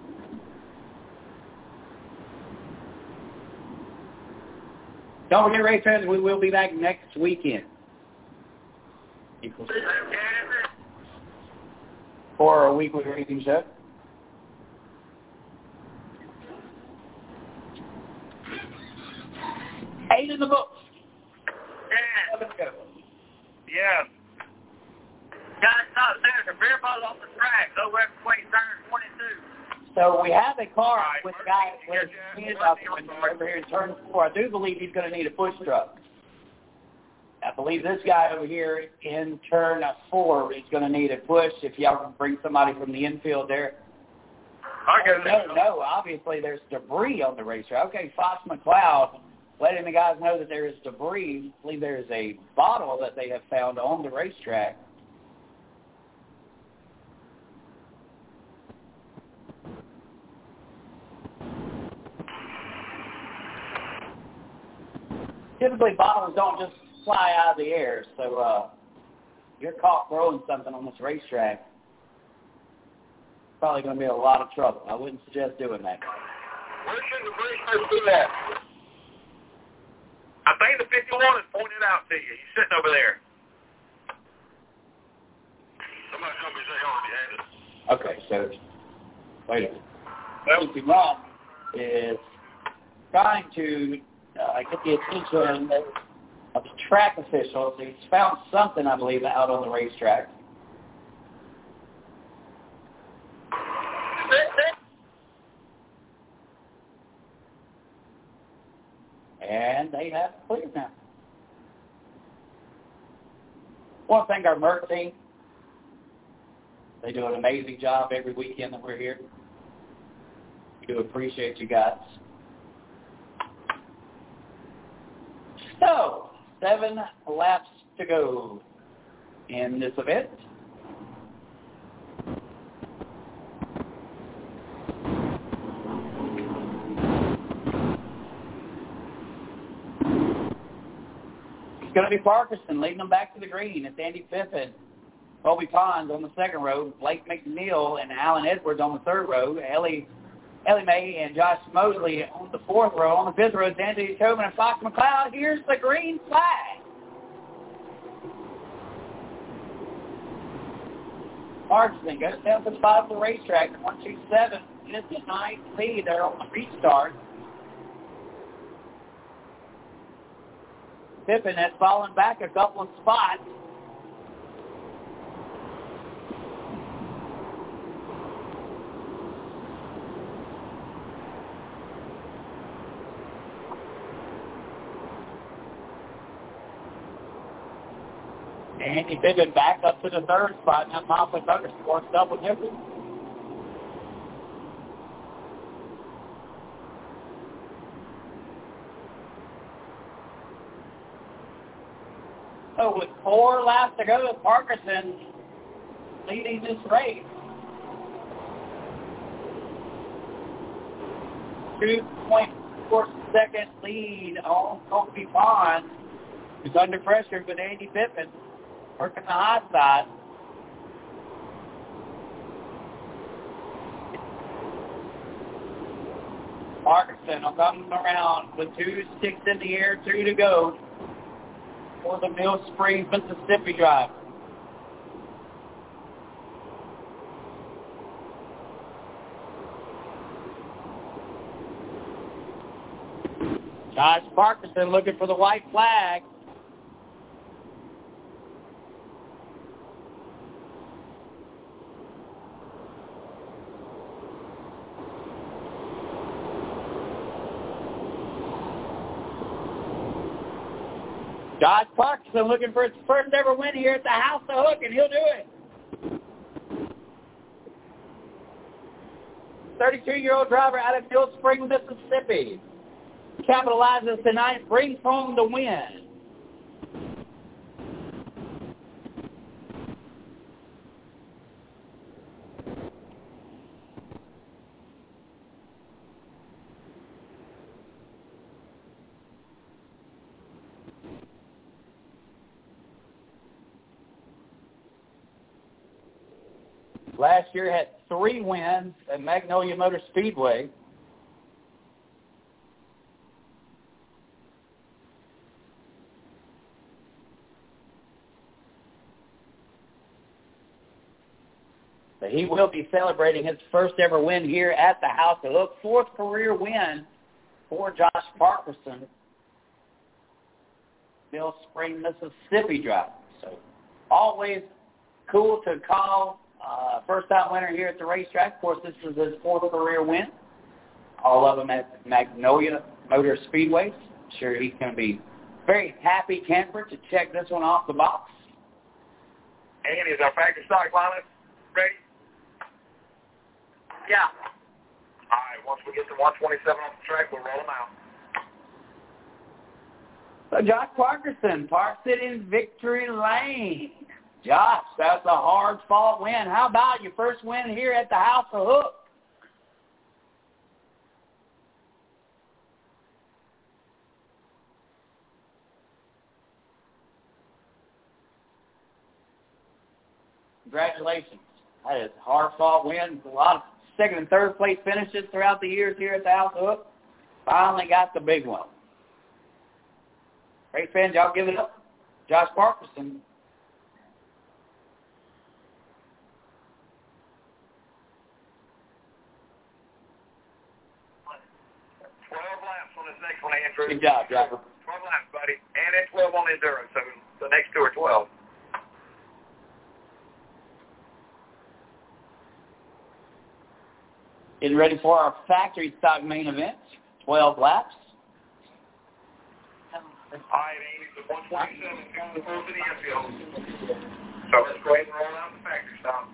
Speaker 2: Don't forget, race fans, we will be back next weekend. Equals for a weekly racing show. Eight in the books.
Speaker 3: Yeah.
Speaker 2: Let's go.
Speaker 3: Yeah. Guys, not Senator. Beer bottle off the track. Over at twenty-third, twenty-two.
Speaker 2: So we have a car
Speaker 3: Right.
Speaker 2: with a guy with his up over here in turn four. I do believe he's going to need a push truck. I believe this guy over here in turn four is going to need a push. If y'all can bring somebody from the infield there.
Speaker 3: I
Speaker 2: Oh, no, no, obviously there's debris on the racetrack. Okay, Fox McLeod letting the guys know that there is debris. I believe there is a bottle that they have found on the racetrack. Typically, bottles don't just fly out of the air, so uh, you're caught throwing something on this racetrack, probably going to be a lot of trouble. I wouldn't suggest doing that.
Speaker 3: Where should the racers do that? I think the fifty-one is pointed out to you. You're sitting over there. Somebody come and say he already had it.
Speaker 2: Okay, so wait a minute. What he's wrong is trying to uh, get the attention of the track officials. He's found something, I believe, out on the racetrack. And they have cleared now. I want to thank our Merck team. They do an amazing job every weekend that we're here. We do appreciate you guys. So, seven laps to go in this event. It's going to be Parkerson leading them back to the green. It's Andy Pippin, Colby Pons on the second row, Blake McNeil and Alan Edwards on the third row, Ellie Ellie Mae and Josh Mosley on the fourth row. On the fifth row, it's Anthony Tobin and Fox McLeod. Here's the green flag. Parkinson goes down to the bottom of the racetrack. one two seven is the ninth lead. They're on the restart. Pippin has fallen back a couple of spots. Andy Pippin back up to the third spot. Now Michael Tucker scores double difference. So with four laps to go, Parkinson leading this race. two point four second lead on Kobe Pond, who's under pressure with Andy Pippin working the high side. Parkinson will come around with two sticks in the air, two to go for the Mill Springs, Mississippi drive. Josh Parkinson looking for the white flag. Josh Parkinson looking for his first ever win here at the House of Hook, and he'll do it. thirty-two-year-old driver out of Mill Springs, Mississippi. Capitalizes tonight, brings home the win. Last year had three wins at Magnolia Motor Speedway. But he will be celebrating his first ever win here at the House of Hook. Fourth career win for Josh Parkinson. Mill Spring, Mississippi driver. So always cool to call uh, first-time winner here at the racetrack. Of course, this is his fourth career win. All of them at Magnolia Motor Speedway. I'm sure he's going to be very happy camper to check this one off the box.
Speaker 3: And is our factory stock lineup ready?
Speaker 5: Yeah.
Speaker 3: All right, once we get to one twenty-seven on the track, we'll roll them out.
Speaker 2: So Josh Parkinson parks it in victory lane. Josh, that's a hard-fought win. How about your first win here at the House of Hook? Congratulations. That is a hard-fought win. A lot of second and third place finishes throughout the years here at the House of Hook. Finally got the big one. Race fans, y'all give it up. Josh Parkinson.
Speaker 3: twelve laps on this next one, Andrew.
Speaker 2: Good job, driver.
Speaker 3: twelve laps, buddy. And then twelve on endurance, so the next two are twelve.
Speaker 2: Getting ready for our factory stock main event. twelve laps.
Speaker 3: All right, Amy, so one twenty-seven going to the infield. So let's go ahead and roll out the factory stock.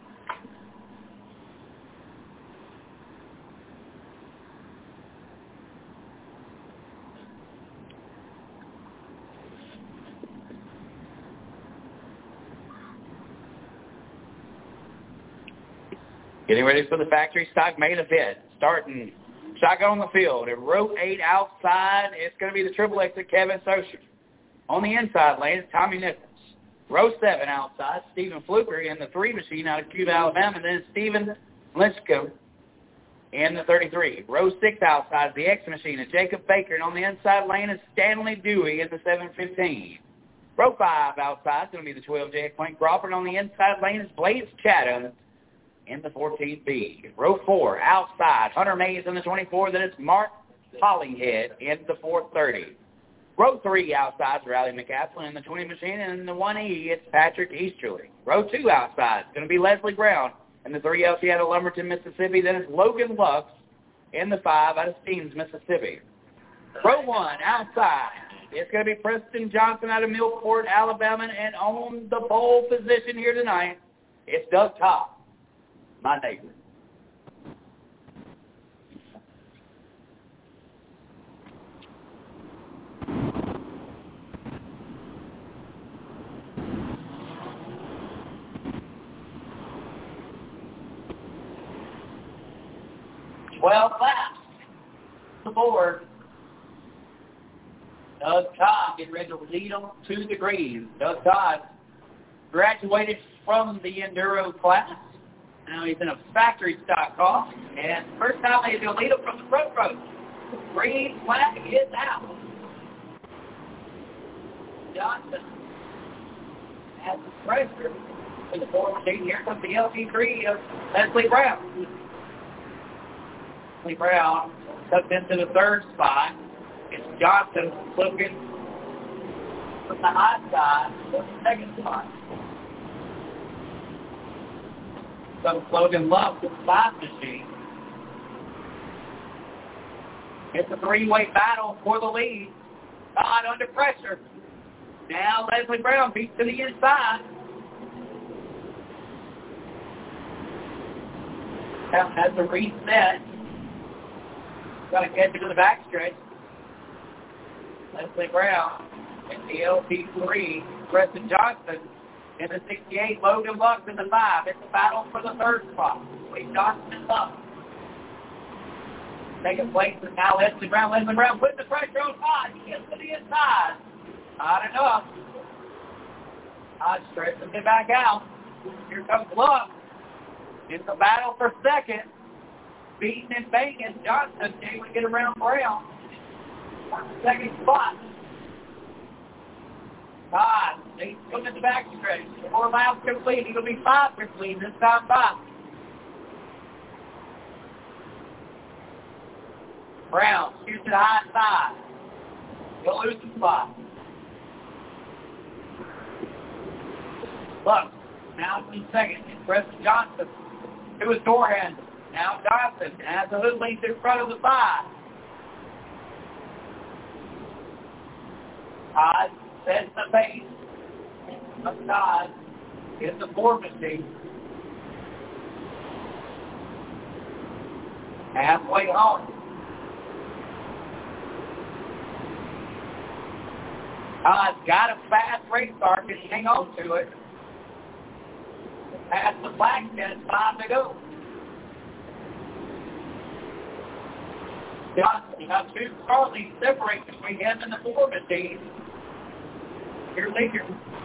Speaker 2: Getting ready for the factory stock main event. Starting shotgun on the field. At row eight outside, it's going to be the triple X of Kevin Socher. On the inside lane, it's Tommy Nichols. Row seven outside, Stephen Fluker in the three machine out of Cuba, Alabama. And then Stephen Lischko in the thirty-three. Row six outside is the X machine of Jacob Baker. And on the inside lane is Stanley Dewey in the seven fifteen. Row five outside is going to be the twelve J. Clink Crawford. On the inside lane is Blaze Chatham in the fourteen B. Row four, outside, Hunter Mays in the twenty-four. Then it's Mark Hollinghead in the four thirty. Row three, outside, Riley McCaslin in the twenty machine. And in the one E, it's Patrick Easterly. Row two, outside, it's going to be Leslie Brown in the three L T out of Lumberton, Mississippi. Then it's Logan Lux in the five out of Steens, Mississippi. Row one, outside, it's going to be Preston Johnson out of Millport, Alabama. And on the pole position here tonight, it's Doug Todd, my neighbor. Twelve laps. The board. Doug Todd getting ready to lead them to the green. Doug Todd graduated from the Enduro class. Now he's in a factory stock car. And first time he's going to lead them from the front row. Green flag is out. Johnson has the pressure in the fourth seat. Here comes the L T three of Leslie Brown. Leslie Brown comes into the third spot. It's Johnson looking from the high side for the second spot. So Logan Love with the five machine. It's a three-way battle for the lead. Todd under pressure. Now Leslie Brown beats to the inside. Now has a reset. Got to catch it to the backstretch. Leslie Brown in the L T three. Preston Johnson in the sixty-eight. Logan Lux in the five. It's a battle for the third spot. Between Johnson and Lux. Second place is now Leslie Brown. Leslie Brown putting the pressure on Todd. He gets to the inside. Not enough. Todd stretches it back out. Here comes Lux. It's a battle for second. Beating and banging. Johnson able to get around Brown. Second spot. Todd, he's putting it the back stretch. Four laps complete. He'll be five complete this time by. Brown shoots to the high side. He'll lose the spot. Look, now in second. It's Preston Johnson. It was door handle. Now Johnson has the hood links in front of the five. Todd sets the pace. Todd is the four machine. Halfway home. Todd's got a fast race car. Can he hang on to it? Past the flag set, five to go. Johnson, now two car leads separate between him and the four machine. Here later.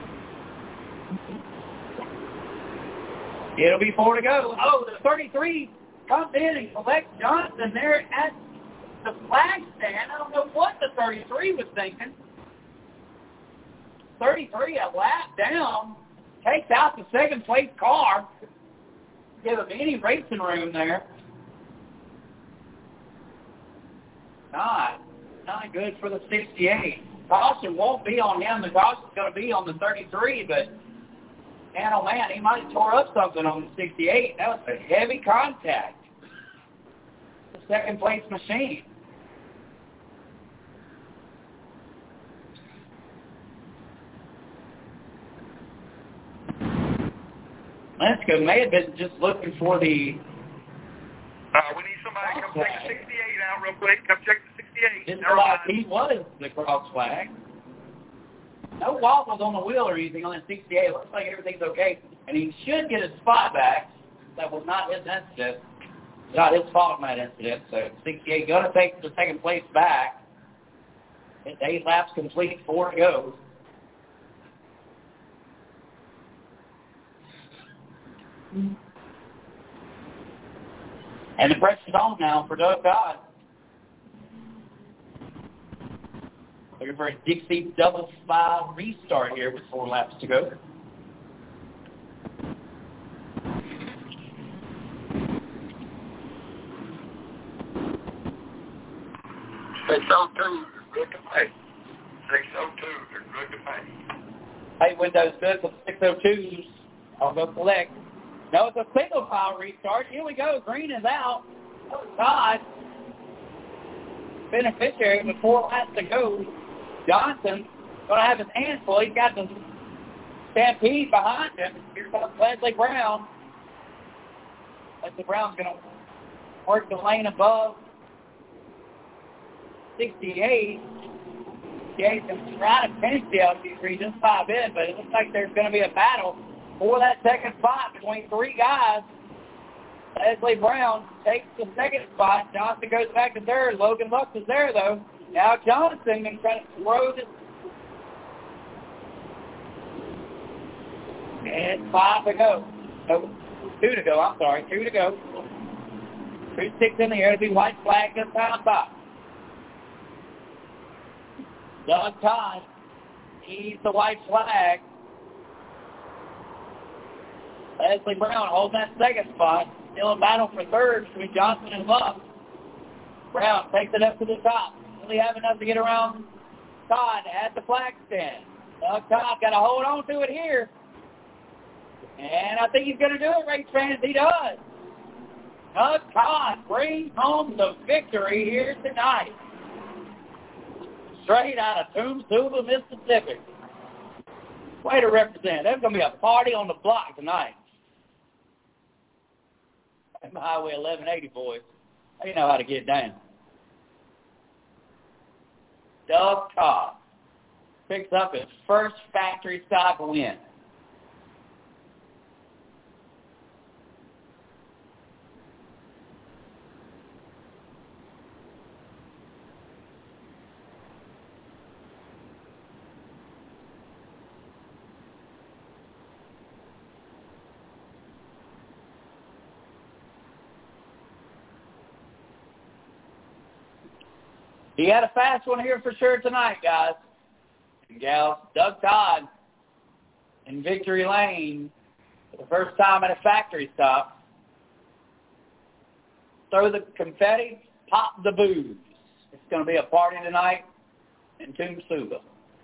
Speaker 2: It'll be four to go. Oh, the thirty-three comes in and collects Johnson there at the flag stand. I don't know what the thirty-three was thinking. thirty-three, a lap down, takes out the second place car. Give him any racing room there. Not, not good for the sixty-eight. Caution won't be on him. The caution's going to be on the thirty-three, but man, oh man, he might have tore up something on the sixty-eight. That was a heavy contact. The second place machine. Lenska may have been just looking for the...
Speaker 3: Uh, we need somebody to come check the sixty-eight out real quick. Come check the sixty-eight.
Speaker 2: It's like he was the cross flag. No wobbles on the wheel or anything on the sixty-eight. It looks like everything's okay. And he should get his spot back. That was not his incident. Not his fault in that incident. So sixty-eight going to take the second place back. It's eight laps complete, four to go. And the pressure's on now for Doug Todd. Looking for a Dixie double five restart here with four laps to go.
Speaker 3: six oh two is good to pay. six oh two is good to pay.
Speaker 2: Hey, Windows good for six oh twos. I'll go collect. No, it's a single file restart. Here we go. Green is out. Todd. Beneficiary with four laps to go. Johnson going to have his hands full. He's got the Stampede behind him. Here comes Leslie Brown. Leslie Brown's going to work the lane above sixty-eight. Jason's trying to finish the L G three just by a bit, but it looks like there's going to be a battle for that second spot between three guys. Leslie Brown takes the second spot. Johnson goes back to third. Logan Lux is there, though. Now Johnson going to try to throw this. And five to go. No, two to go, I'm sorry. Two to go. Two sticks in the air to be white flag this time by. Doug Todd, he's the white flag. Leslie Brown holding that second spot. Still in battle for third between Johnson and Love. Brown takes it up to the top. Really have enough to get around Todd at the flag stand. Doug Todd got to hold on to it here. And I think he's going to do it, race fans. He does. Doug Todd brings home the victory here tonight. Straight out of Toomsula, Mississippi. Way to represent. There's going to be a party on the block tonight. That's Highway eleven eighty, boys. They know how to get down. Doug Todd picks up his first factory stock win. He had a fast one here for sure tonight, guys and gals. Doug Todd in victory lane for the first time at a factory stop. Throw the confetti, pop the booze. It's going to be a party tonight in Toomsula.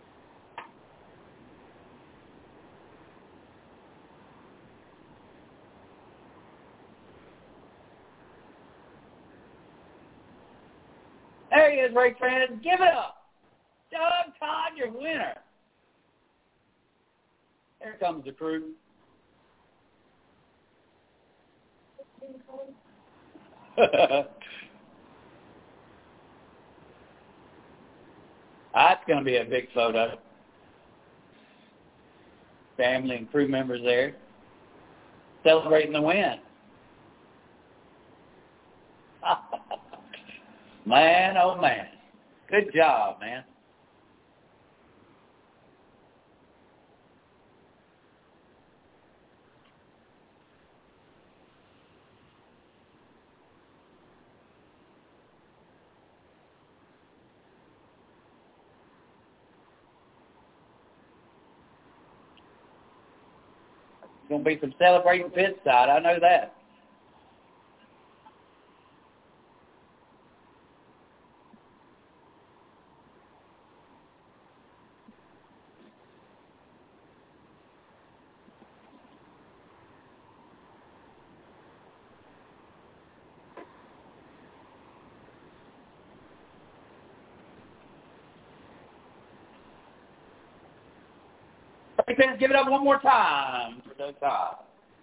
Speaker 2: There he is, race fans. Give it up. Doug Todd, your winner. Here comes the crew. That's going to be a big photo. Family and crew members there celebrating the win. Man, oh, man. Good job, man. There's going to be some celebrating pit side. I know that. Fans, give it up one more time for Doug Todd.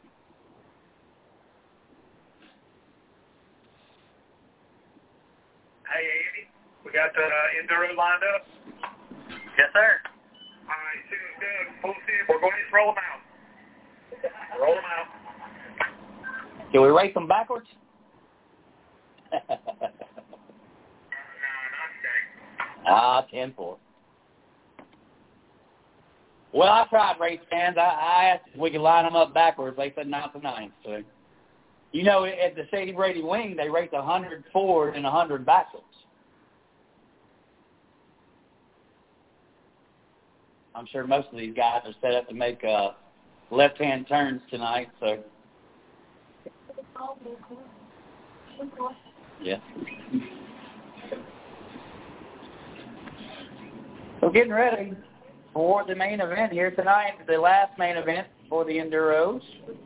Speaker 3: Hey, Eddie, we got the uh, Enduro lined up?
Speaker 2: Yes, sir.
Speaker 3: All right, soon as Doug pulls in, we're going to just roll them out. Roll them out.
Speaker 2: Can we race them backwards?
Speaker 3: Uh, no, not today.
Speaker 2: Ah, ten four. Well, I tried, race fans. I, I asked if we could line them up backwards. They said not tonight. So, you know, at the Shady Brady Wing, they race one hundred forward and one hundred backwards. I'm sure most of these guys are set up to make uh, left-hand turns tonight. So, yeah. We're getting ready for the main event here tonight, the last main event for the Enduros.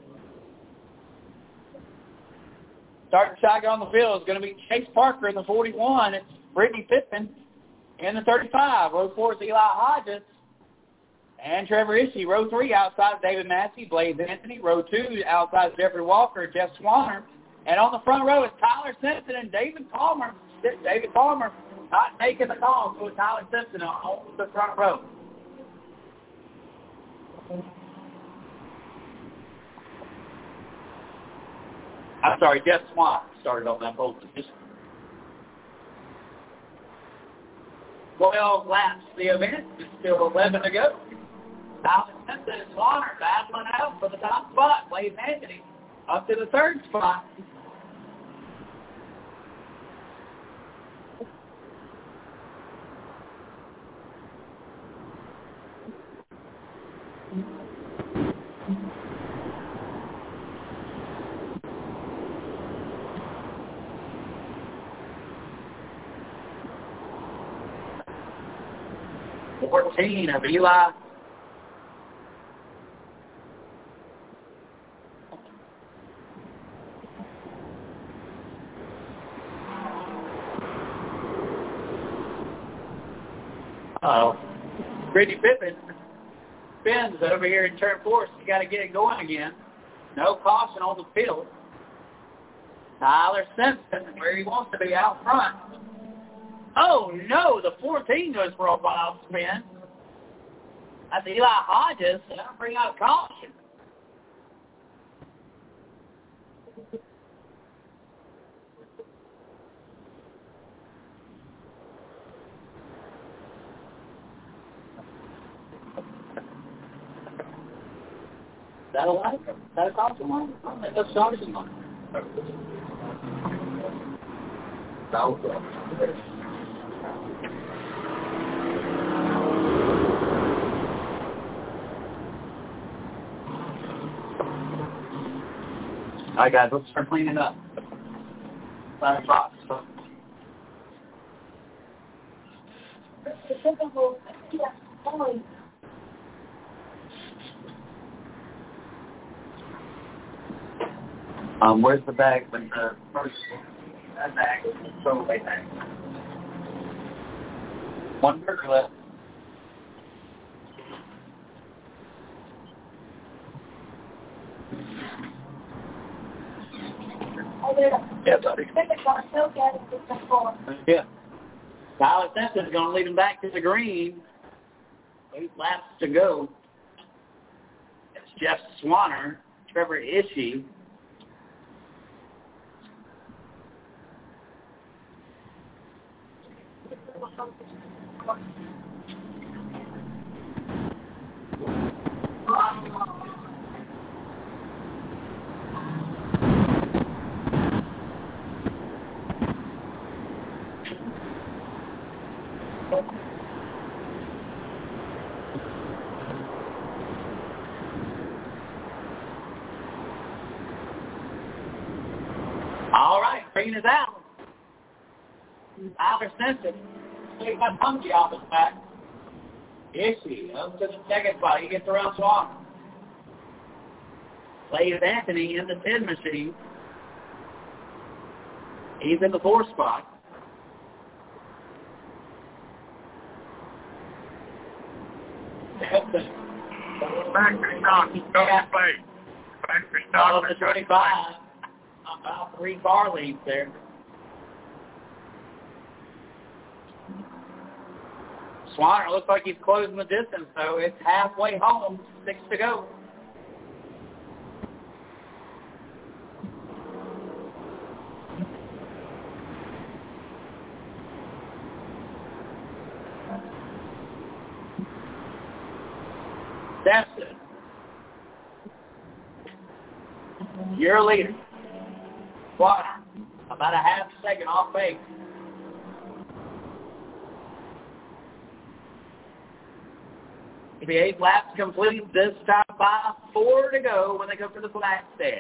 Speaker 2: Starting shotgun on the field is going to be Chase Parker in the forty-one. It's Brittany Pittman in the thirty-five. Row four is Eli Hodges and Trevor Ishii. Row three outside David Massey, Blaze Anthony. Row two outside Jeffrey Walker, Jeff Swanner. And on the front row is Tyler Simpson and David Palmer. David Palmer not making the call, so Tyler Simpson on the front row. I'm sorry, Jeff Swan started on that pole position. twelve laps the event. It's still eleven to go. Tyler Simpson and Swanner battling out for the top spot. Blaze Anthony up to the third spot. fourteen of Eli. Uh-oh. Brittany Pittman spins over here in turn four, so you got to get it going again. No caution on the field. Tyler Simpson, where he wants to be out front. Oh, no, the fourteen goes for a wild spin. That's Eli Hodges. That'll bring out caution. Is that a light? Is that a caution line? I think that's a caution line. That was it. All right, guys, let's start cleaning up. Last box. Um, where's the bag with the first that bag? Throw away bag. One burger left. Yeah, buddy. Yeah. Tyler Simpson's going to lead him back to the green. Eight laps to go. It's Jeff Swanner, Trevor Ishii. All right, bringing it out. Tyler Simpson. Take that monkey off his back. Ishii up to the second spot. He gets around Swan. Blaze Anthony in the ten machine. He's in the fourth spot.
Speaker 3: Factory stock, don't play. Factory stock.
Speaker 2: The twenty-five. About three car leads there. Swanner looks like he's closing the distance, so it's halfway home. Six to go. Stetson, you're a leader. Swanner, about a half second off base. It'll be eight laps complete this time by four to go when they come to the flag stand.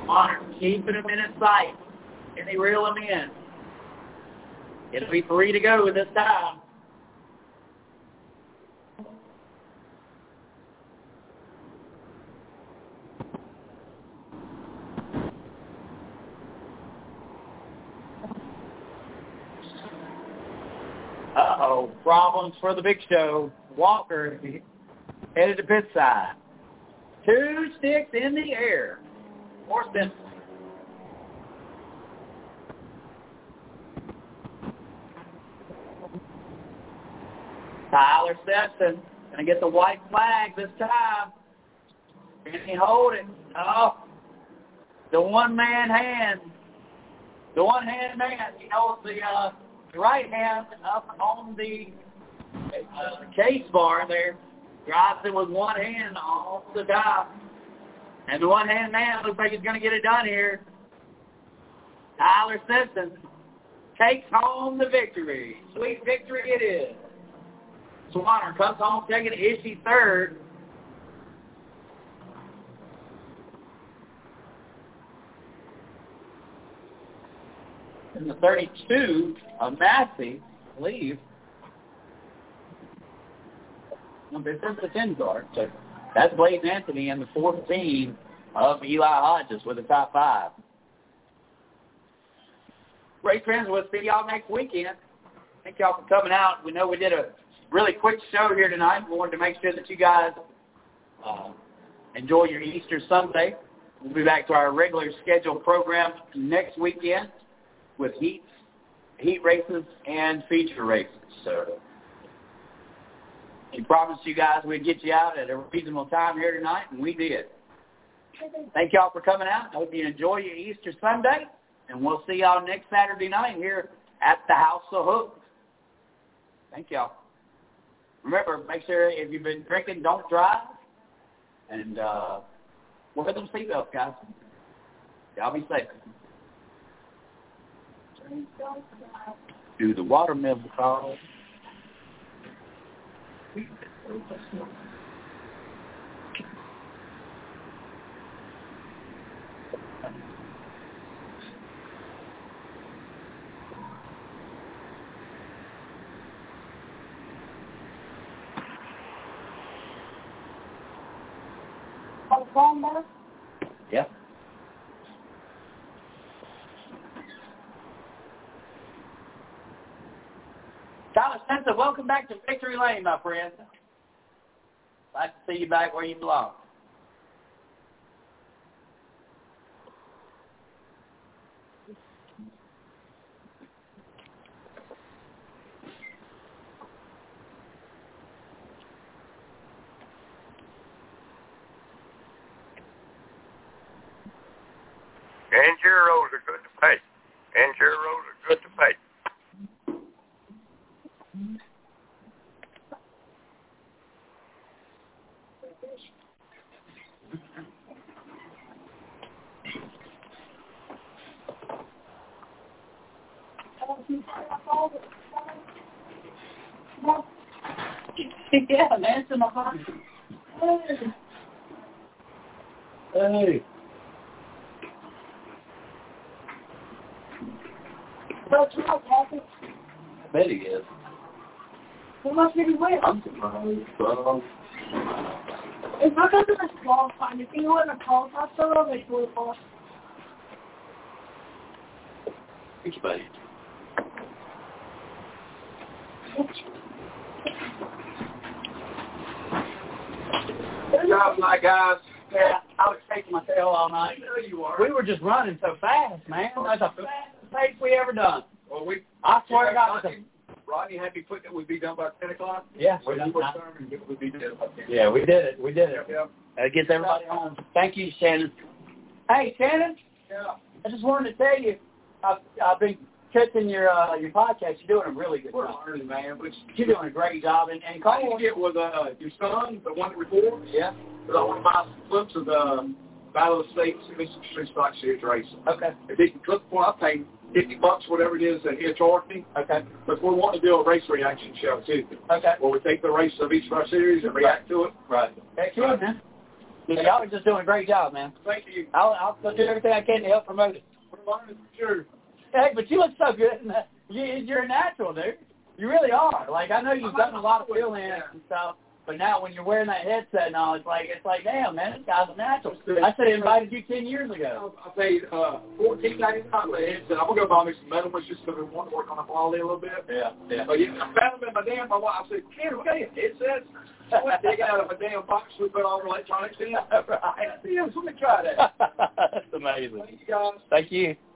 Speaker 2: Honor keeping them in his sight. Can they reel them in? It'll be three to go this time. Uh-oh, problems for the big show. Walker headed to pit side. Two sticks in the air. Four Simpson. Tyler Simpson going to get the white flag this time. Can he hold it? Oh, the one-man hand. The one-hand man. He holds the uh, right hand up on the uh, case bar there. Drives it with one hand off the top. And the one-hand man looks like he's going to get it done here. Tyler Simpson takes home the victory. Sweet victory it is. Swanner comes home second, Ishii third. In the thirty-two of Massey, I believe. No, this is the ten guard. So that's Blaze Anthony and the fourteen of Eli Hodges with the top five. Race friends, we'll see y'all next weekend. Thank y'all for coming out. We know we did a really quick show here tonight. We wanted to make sure that you guys uh, enjoy your Easter Sunday. We'll be back to our regular scheduled program next weekend with heats, heat races, and feature races. So we promised you guys we'd get you out at a reasonable time here tonight, and we did. Thank y'all for coming out. I hope you enjoy your Easter Sunday, and we'll see y'all next Saturday night here at the House of Hook. Thank y'all. Remember, make sure if you've been drinking, don't drive. And uh, wear them seatbelts, guys. Y'all be safe. Do the watermelon call. Yeah. Tyler Spencer, welcome back to Victory Lane, my friend. Like to see you back where you belong.
Speaker 8: Enduros are good to pay. Enduros are good to pay.
Speaker 2: Yeah, man, it's in my pocket. Hey.
Speaker 5: But you know, Patrick,
Speaker 2: I bet he is.
Speaker 5: he must be weird.
Speaker 2: I'm surprised, bro.
Speaker 5: It's not because of the small time. If you were in a call hospital, they would have lost.
Speaker 2: Thank you, buddy.
Speaker 6: Good job tonight, guys.
Speaker 2: Yeah, I was taking my tail all night.
Speaker 6: There you are.
Speaker 2: We were just running so fast, man. That's the fastest pace we ever done.
Speaker 6: Well, we.
Speaker 2: I swear to God.
Speaker 6: Rodney, Rodney had me put that we'd be done by ten o'clock.
Speaker 2: Yeah,
Speaker 6: Well,
Speaker 2: we
Speaker 6: you were
Speaker 2: done.
Speaker 6: determined it would be done by ten.
Speaker 2: Yeah, we did it. We did it.
Speaker 6: Yep, yep.
Speaker 2: That gets everybody home. Thank you, Shannon. Hey, Shannon.
Speaker 6: Yeah.
Speaker 2: I just wanted to tell you, I've, I've been catching your uh, your podcast. You're doing a really good
Speaker 6: We're
Speaker 2: job.
Speaker 6: learning, man. Which
Speaker 2: You're doing a great job. And, and
Speaker 6: I need
Speaker 2: Cole,
Speaker 6: to get with uh, your son, the one that records.
Speaker 2: yeah.
Speaker 6: Because I want to buy some clips of the Battle of the States Street Stock Series racing.
Speaker 2: Okay.
Speaker 6: If he can clip one, I pay fifty bucks, whatever it is that he'll charge me.
Speaker 2: Okay.
Speaker 6: But we want to do a race reaction show too.
Speaker 2: Okay.
Speaker 6: Where we take the race of each of our series and react to it.
Speaker 2: Right. Heck yeah, man. Yeah, y'all are just doing a great job, man.
Speaker 6: Thank you.
Speaker 2: I'll, I'll do everything I can to help promote it.
Speaker 6: We're learning, sure.
Speaker 2: Hey, but you look so good. In that. You, you're a natural, dude. You really are. Like, I know you've done a lot of fill-ins and stuff, but now when you're wearing that headset and all, it's like, it's like, damn, man, this guy's a natural. I should have invited you ten years ago.
Speaker 6: I'll tell you, uh, fourteen ninety-nine for the headset. I'm going to go buy me some metal ones just because I want to work on the quality a little bit.
Speaker 2: Yeah, yeah.
Speaker 6: But yeah, I found them in my damn, my wife said, Ken, we got any headsets? So I went dig out of a damn box we put all the electronics in.
Speaker 2: Right.
Speaker 6: Yeah, so let me try that.
Speaker 2: That's amazing.
Speaker 6: Thank you, guys.
Speaker 2: Thank you.